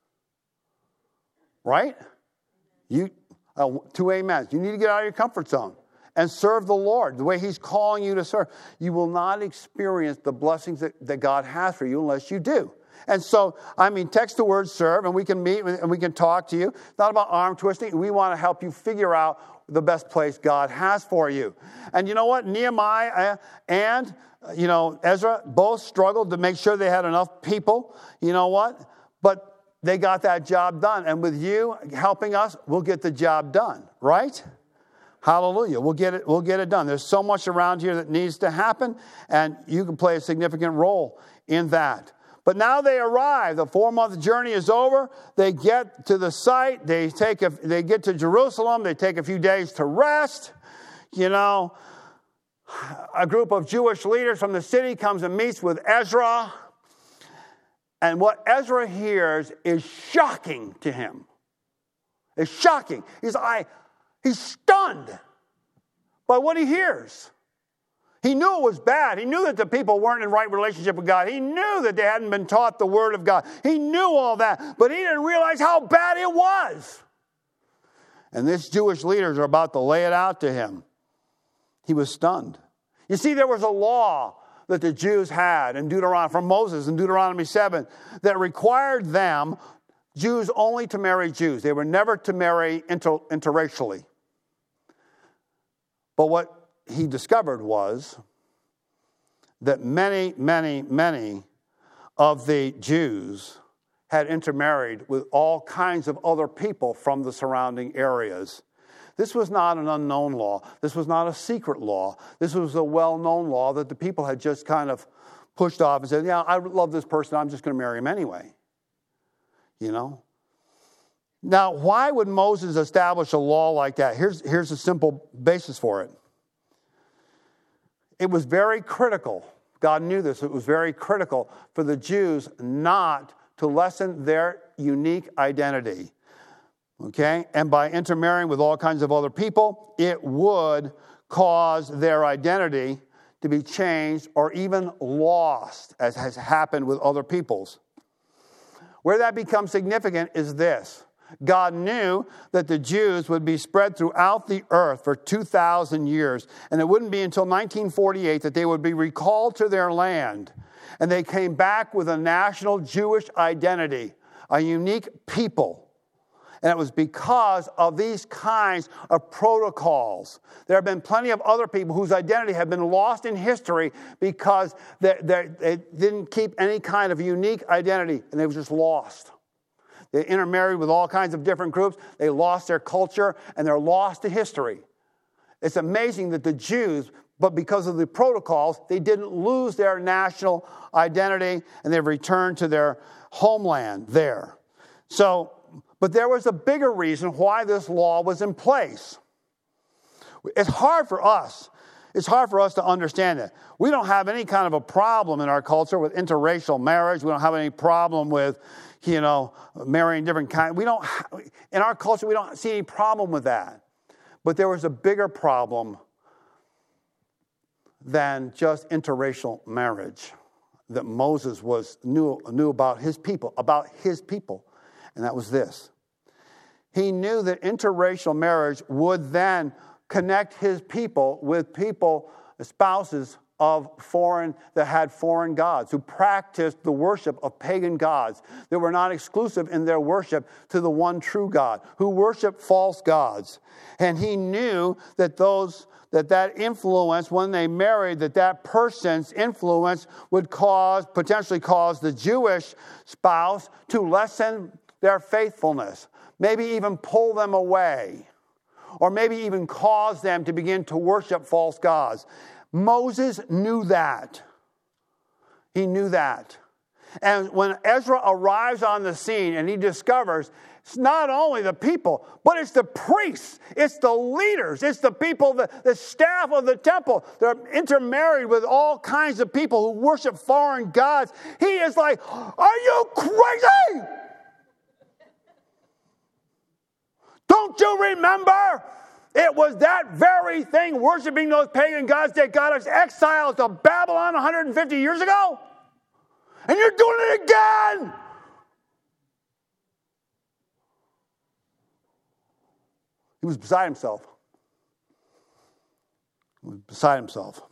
Right? Two amens. You need to get out of your comfort zone and serve the Lord the way he's calling you to serve. You will not experience the blessings that God has for you unless you do. And so, text the word serve, and we can meet and we can talk to you. It's not about arm twisting. We want to help you figure out the best place God has for you. And you know what? Nehemiah and, Ezra both struggled to make sure they had enough people. You know what? But they got that job done. And with you helping us, we'll get the job done, right? Hallelujah. We'll get it done. There's so much around here that needs to happen, and you can play a significant role in that. But now they arrive. The 4-month journey is over. They get to the site. They get to Jerusalem. They take a few days to rest. A group of Jewish leaders from the city comes and meets with Ezra. And what Ezra hears is shocking to him. It's shocking. He's stunned by what he hears. He knew it was bad. He knew that the people weren't in right relationship with God. He knew that they hadn't been taught the word of God. He knew all that, but he didn't realize how bad it was. And these Jewish leaders are about to lay it out to him. He was stunned. You see, there was a law that the Jews had from Moses in Deuteronomy 7 that required them, Jews, only to marry Jews. They were never to marry interracially. But what he discovered was that many, many, many of the Jews had intermarried with all kinds of other people from the surrounding areas. This was not an unknown law. This was not a secret law. This was a well-known law that the people had just kind of pushed off and said, yeah, I love this person. I'm just going to marry him anyway. Now, why would Moses establish a law like that? Here's a simple basis for it. It was very critical. God knew this. It was very critical for the Jews not to lessen their unique identity. Okay? And by intermarrying with all kinds of other people, it would cause their identity to be changed or even lost, as has happened with other peoples. Where that becomes significant is this. God knew that the Jews would be spread throughout the earth for 2,000 years, and it wouldn't be until 1948 that they would be recalled to their land. And they came back with a national Jewish identity, a unique people. And it was because of these kinds of protocols. There have been plenty of other people whose identity have been lost in history because they didn't keep any kind of unique identity, and they were just lost. They intermarried with all kinds of different groups. They lost their culture, and they're lost to history. It's amazing that the Jews, but because of the protocols, they didn't lose their national identity, and they've returned to their homeland there. But there was a bigger reason why this law was in place. It's hard for us to understand it. We don't have any kind of a problem in our culture with interracial marriage. We don't have any problem with, marrying different kinds. In our culture, we don't see any problem with that. But there was a bigger problem than just interracial marriage that Moses knew about his people, and that was this. He knew that interracial marriage would then connect his people with spouses that had foreign gods, who practiced the worship of pagan gods, that were not exclusive in their worship to the one true God, who worshiped false gods. And he knew that that influence, when they married, that person's influence would potentially cause the Jewish spouse to lessen their faithfulness, maybe even pull them away, or maybe even cause them to begin to worship false gods. Moses knew that. He knew that. And when Ezra arrives on the scene and he discovers it's not only the people, but it's the priests, it's the leaders, it's the people, the staff of the temple. They're intermarried with all kinds of people who worship foreign gods. He is like, are you crazy? Don't you remember? It was that very thing, worshiping those pagan gods, that got us exiled to Babylon 150 years ago? And you're doing it again! He was beside himself. He was beside himself.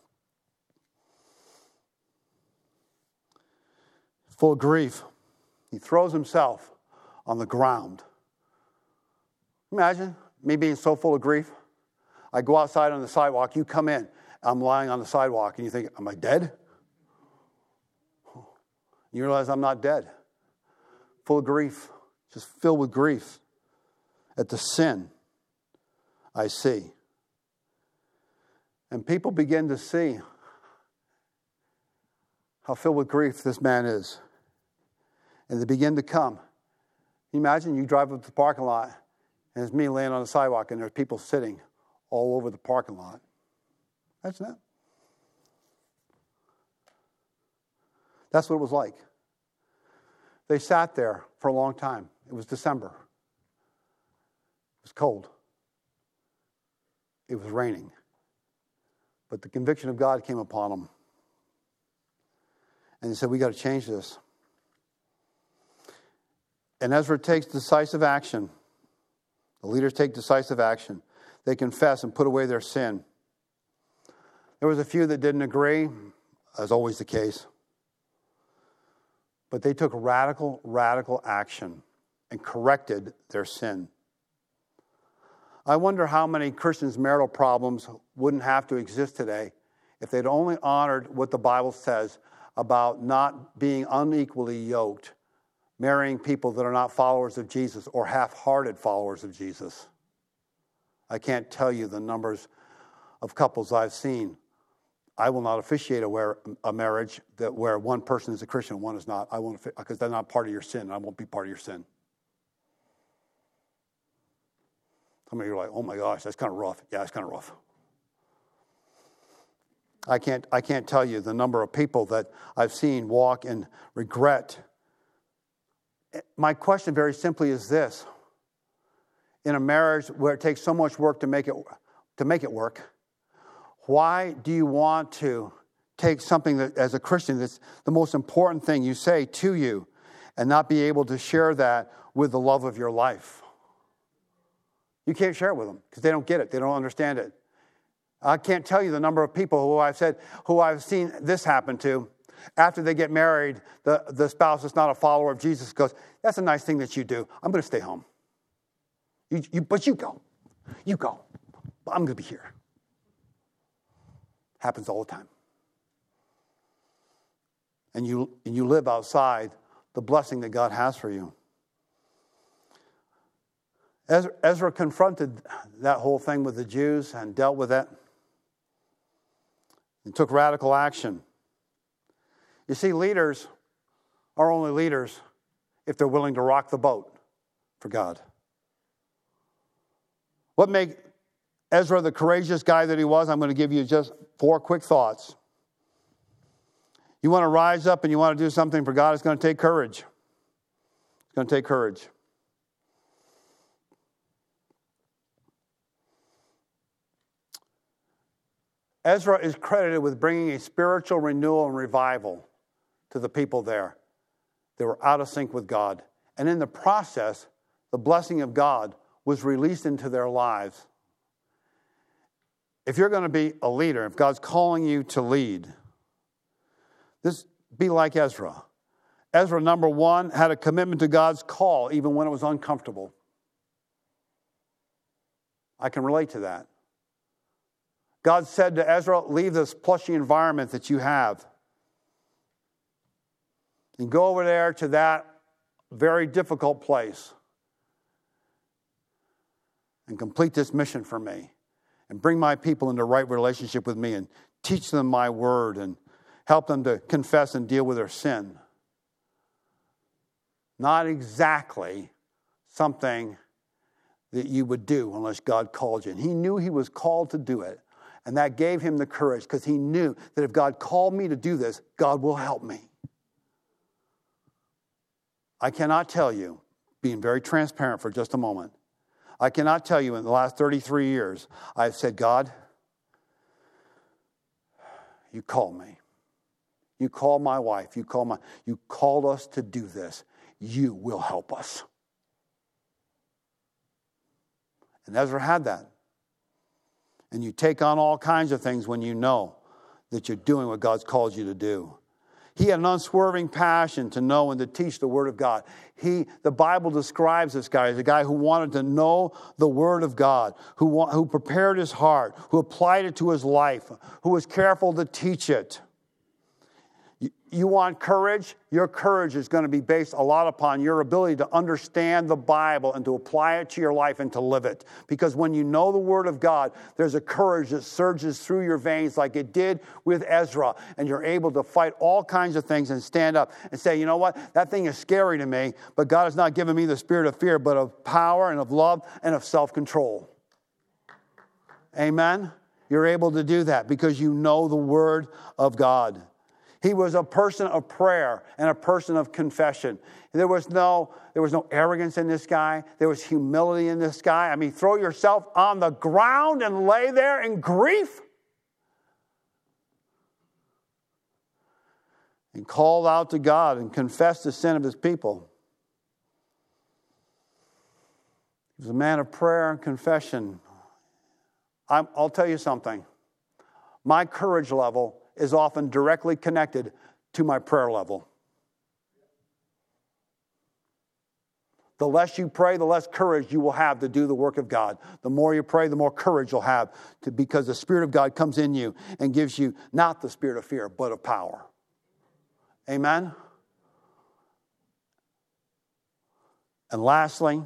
Full of grief. He throws himself on the ground. Imagine me being so full of grief. I go outside on the sidewalk, you come in, I'm lying on the sidewalk, and you think, am I dead? You realize I'm not dead. Full of grief, just filled with grief at the sin I see. And people begin to see how filled with grief this man is. And they begin to come. Can you imagine you drive up to the parking lot, and it's me laying on the sidewalk, and there's people sitting all over the parking lot. That's it. That's what it was like. They sat there for a long time. It was December. It was cold. It was raining. But the conviction of God came upon them. And he said, we got to change this. And Ezra takes decisive action. The leaders take decisive action. They confess and put away their sin. There was a few that didn't agree, as always the case. But they took radical action and corrected their sin. I wonder how many Christians' marital problems wouldn't have to exist today if they'd only honored what the Bible says about not being unequally yoked, marrying people that are not followers of Jesus or half-hearted followers of Jesus. I can't tell you the numbers of couples I've seen. I will not officiate a marriage where one person is a Christian and one is not. I won't, because they're not part of your sin. I won't be part of your sin. Some of you are like, oh my gosh, that's kind of rough. Yeah, it's kind of rough. I can't tell you the number of people that I've seen walk in regret. My question very simply is this. In a marriage where it takes so much work to make it work, why do you want to take something that, as a Christian, that's the most important thing you say to you and not be able to share that with the love of your life? You can't share it with them because they don't get it. They don't understand it. I can't tell you the number of people who I've seen this happen to. After they get married, the spouse is not a follower of Jesus goes, that's a nice thing that you do. I'm going to stay home. But you go. You go. But I'm going to be here. Happens all the time. And you live outside the blessing that God has for you. Ezra confronted that whole thing with the Jews and dealt with it. And took radical action. You see, leaders are only leaders if they're willing to rock the boat for God. What made Ezra the courageous guy that he was? I'm going to give you just 4 quick thoughts. You want to rise up and you want to do something for God, it's going to take courage. It's going to take courage. Ezra is credited with bringing a spiritual renewal and revival to the people there. They were out of sync with God. And in the process, the blessing of God was released into their lives. If you're going to be a leader, if God's calling you to lead, be like Ezra. Ezra, number 1, had a commitment to God's call even when it was uncomfortable. I can relate to that. God said to Ezra, leave this plushy environment that you have and go over there to that very difficult place. and complete this mission for me and bring my people into right relationship with me and teach them my word and help them to confess and deal with their sin. Not exactly something that you would do unless God called you. And he knew he was called to do it. And that gave him the courage because he knew that if God called me to do this, God will help me. I cannot tell you, being very transparent for just a moment, I cannot tell you in the last 33 years, I've said, God, you called me. You called my wife. You called us to do this. You will help us. And Ezra had that. And you take on all kinds of things when you know that you're doing what God's called you to do. He had an unswerving passion to know and to teach the Word of God. The Bible describes this guy as a guy who wanted to know the Word of God, who prepared his heart, who applied it to his life, who was careful to teach it. You want courage? Your courage is going to be based a lot upon your ability to understand the Bible and to apply it to your life and to live it. Because when you know the Word of God, there's a courage that surges through your veins like it did with Ezra. And you're able to fight all kinds of things and stand up and say, you know what? That thing is scary to me, but God has not given me the spirit of fear, but of power and of love and of self-control. Amen? You're able to do that because you know the Word of God. He was a person of prayer and a person of confession. There was no arrogance in this guy. There was humility in this guy. I mean, throw yourself on the ground and lay there in grief. He called out to God and confessed the sin of his people. He was a man of prayer and confession. I'll tell you something. My courage level is often directly connected to my prayer level. The less you pray, the less courage you will have to do the work of God. The more you pray, the more courage you'll have because the Spirit of God comes in you and gives you not the spirit of fear, but of power. Amen? And lastly,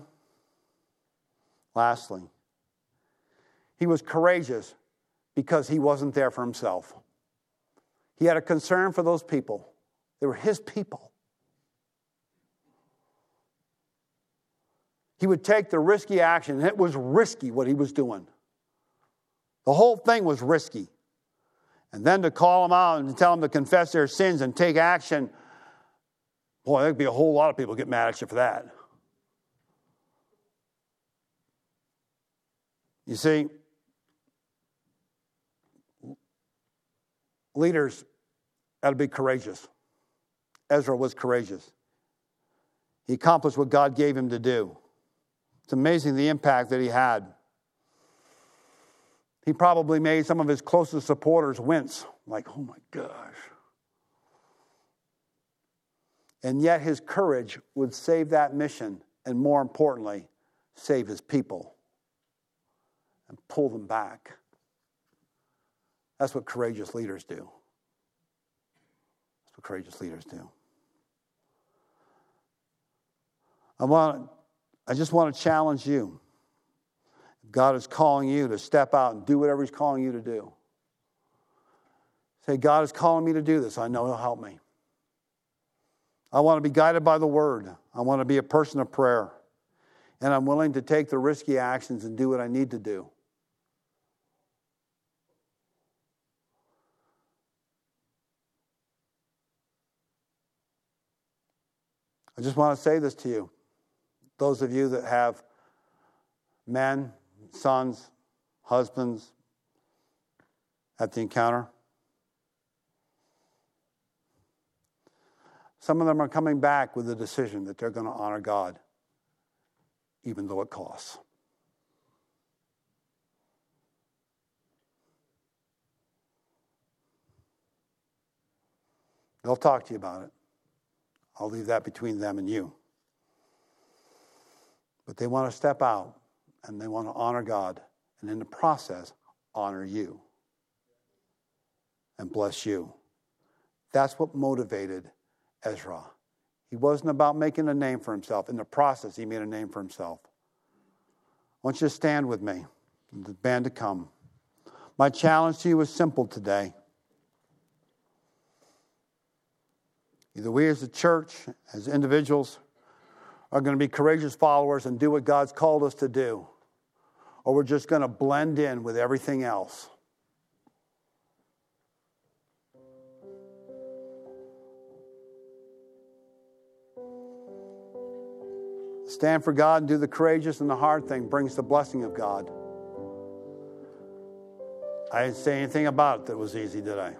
he was courageous because he wasn't there for himself. He had a concern for those people. They were his people. He would take the risky action, and it was risky what he was doing. The whole thing was risky. And then to call them out and tell them to confess their sins and take action, boy, there'd be a whole lot of people get mad at you for that. You see, leaders got to be courageous. Ezra was courageous. He accomplished what God gave him to do. It's amazing the impact that he had. He probably made some of his closest supporters wince, like, oh my gosh. And yet his courage would save that mission, and more importantly, save his people and pull them back. That's what courageous leaders do. That's what courageous leaders do. I just want to challenge you. God is calling you to step out and do whatever he's calling you to do. Say, God is calling me to do this. I know he'll help me. I want to be guided by the word. I want to be a person of prayer. And I'm willing to take the risky actions and do what I need to do. I just want to say this to you. Those of you that have men, sons, husbands at the encounter. Some of them are coming back with a decision that they're going to honor God, even though it costs. They'll talk to you about it. I'll leave that between them and you. But they want to step out and they want to honor God, and in the process, honor you and bless you. That's what motivated Ezra. He wasn't about making a name for himself. In the process, he made a name for himself. want you to stand with me, the band to come. My challenge to you is simple today. Either we as a church, as individuals, are going to be courageous followers and do what God's called us to do, or we're just going to blend in with everything else. Stand for God and do the courageous and the hard thing brings the blessing of God. I didn't say anything about it that was easy, did I?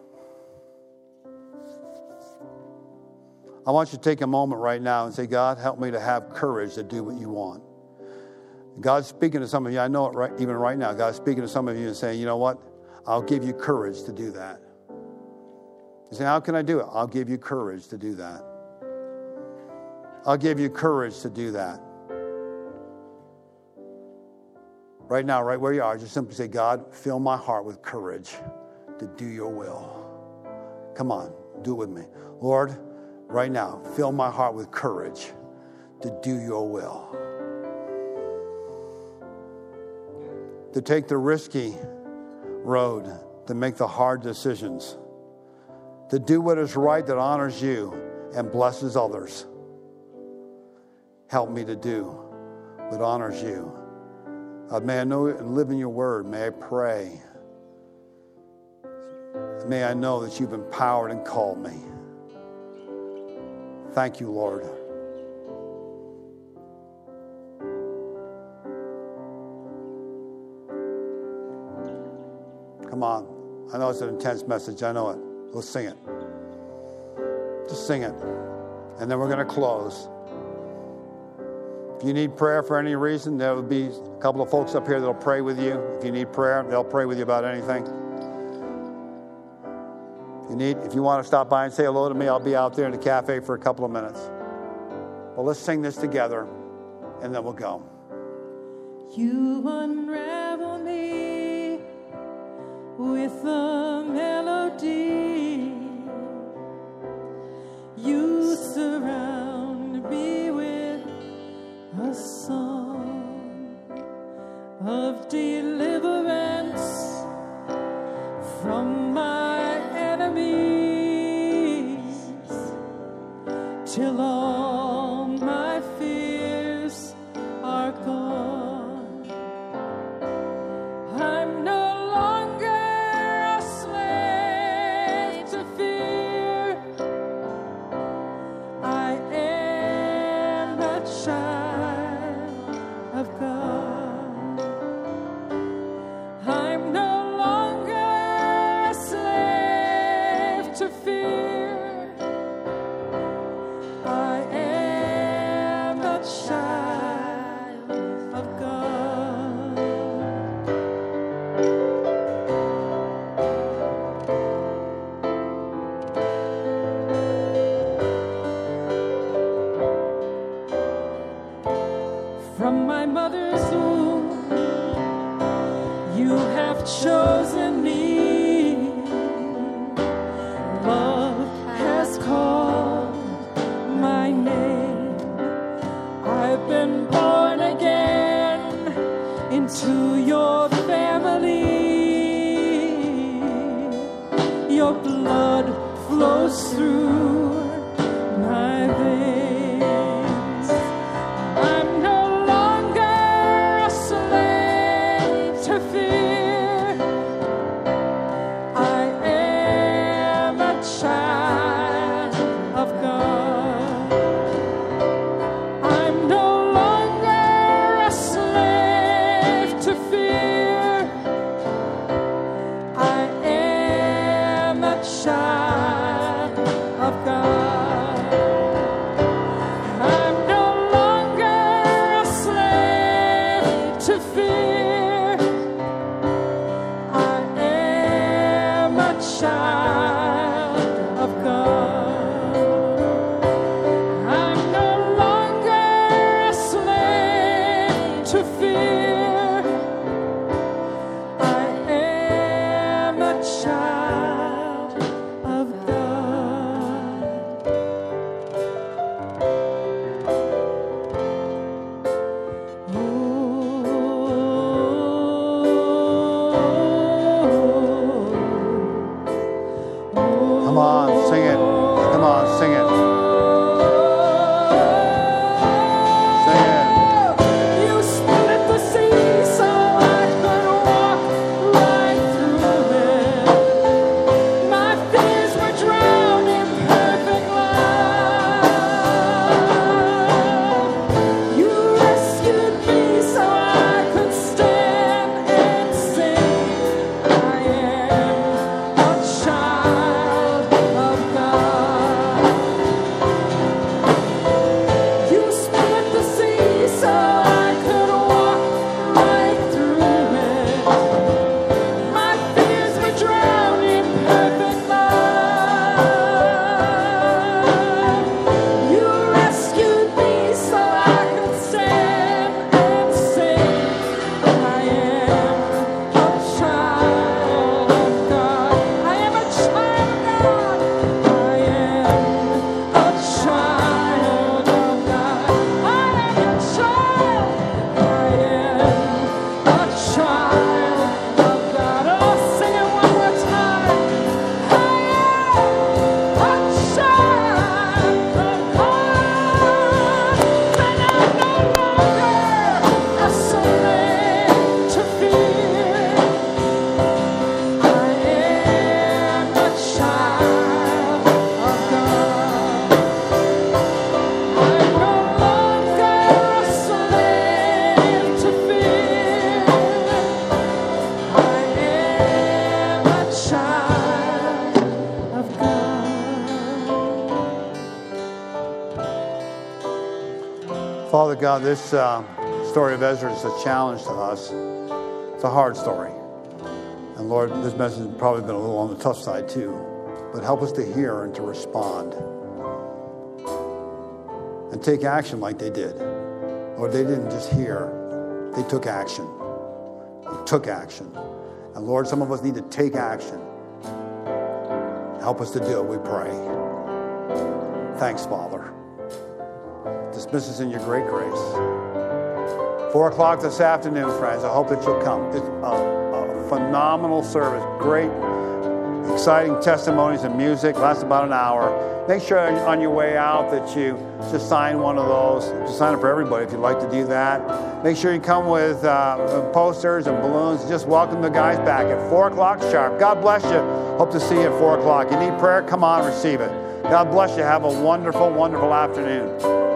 I want you to take a moment right now and say, God, help me to have courage to do what you want. God's speaking to some of you. I know it even right now. God's speaking to some of you and saying, you know what? I'll give you courage to do that. You say, how can I do it? I'll give you courage to do that. I'll give you courage to do that. Right now, right where you are, just simply say, God, fill my heart with courage to do your will. Come on, do it with me. Lord, right now, fill my heart with courage to do your will. To take the risky road, to make the hard decisions, to do what is right that honors you and blesses others. Help me to do what honors you. May I know and live in your word. May I pray. May I know that you've empowered and called me. Thank you, Lord. Come on. I know it's an intense message. I know it. Let's sing it. Just sing it. And then we're going to close. If you need prayer for any reason, there will be a couple of folks up here that will pray with you. If you need prayer, they'll pray with you about anything. If you want to stop by and say hello to me, I'll be out there in the cafe for a couple of minutes. Well, let's sing this together, and then we'll go. You unravel me with a melody. You surround me with a song of deliverance from my enemies, till all my fears are gone. I'm no longer a slave to fear. I am a child of God. I'm no longer a slave to fear. I am a child of God. From my mother's womb, you have chosen me. Love has called my name. I've been born again into your family. Your blood flows through my veins. I'm no longer a slave to fear. Father God, this story of Ezra is a challenge to us. It's a hard story. And Lord, this message has probably been a little on the tough side too. But help us to hear and to respond. And take action like they did. Lord, they didn't just hear. They took action. They took action. And Lord, some of us need to take action. Help us to do it, we pray. Thanks, Father. Dismiss us in your great grace. 4 o'clock this afternoon, friends. I hope that you'll come. It's a phenomenal service. Great, exciting testimonies and music. Lasts about an hour. Make sure on your way out that you just sign one of those. Just sign up for everybody if you'd like to do that. Make sure you come with posters and balloons. Just welcome the guys back at 4 o'clock sharp. God bless you. Hope to see you at 4 o'clock. You need prayer? Come on, receive it. God bless you. Have a wonderful, wonderful afternoon.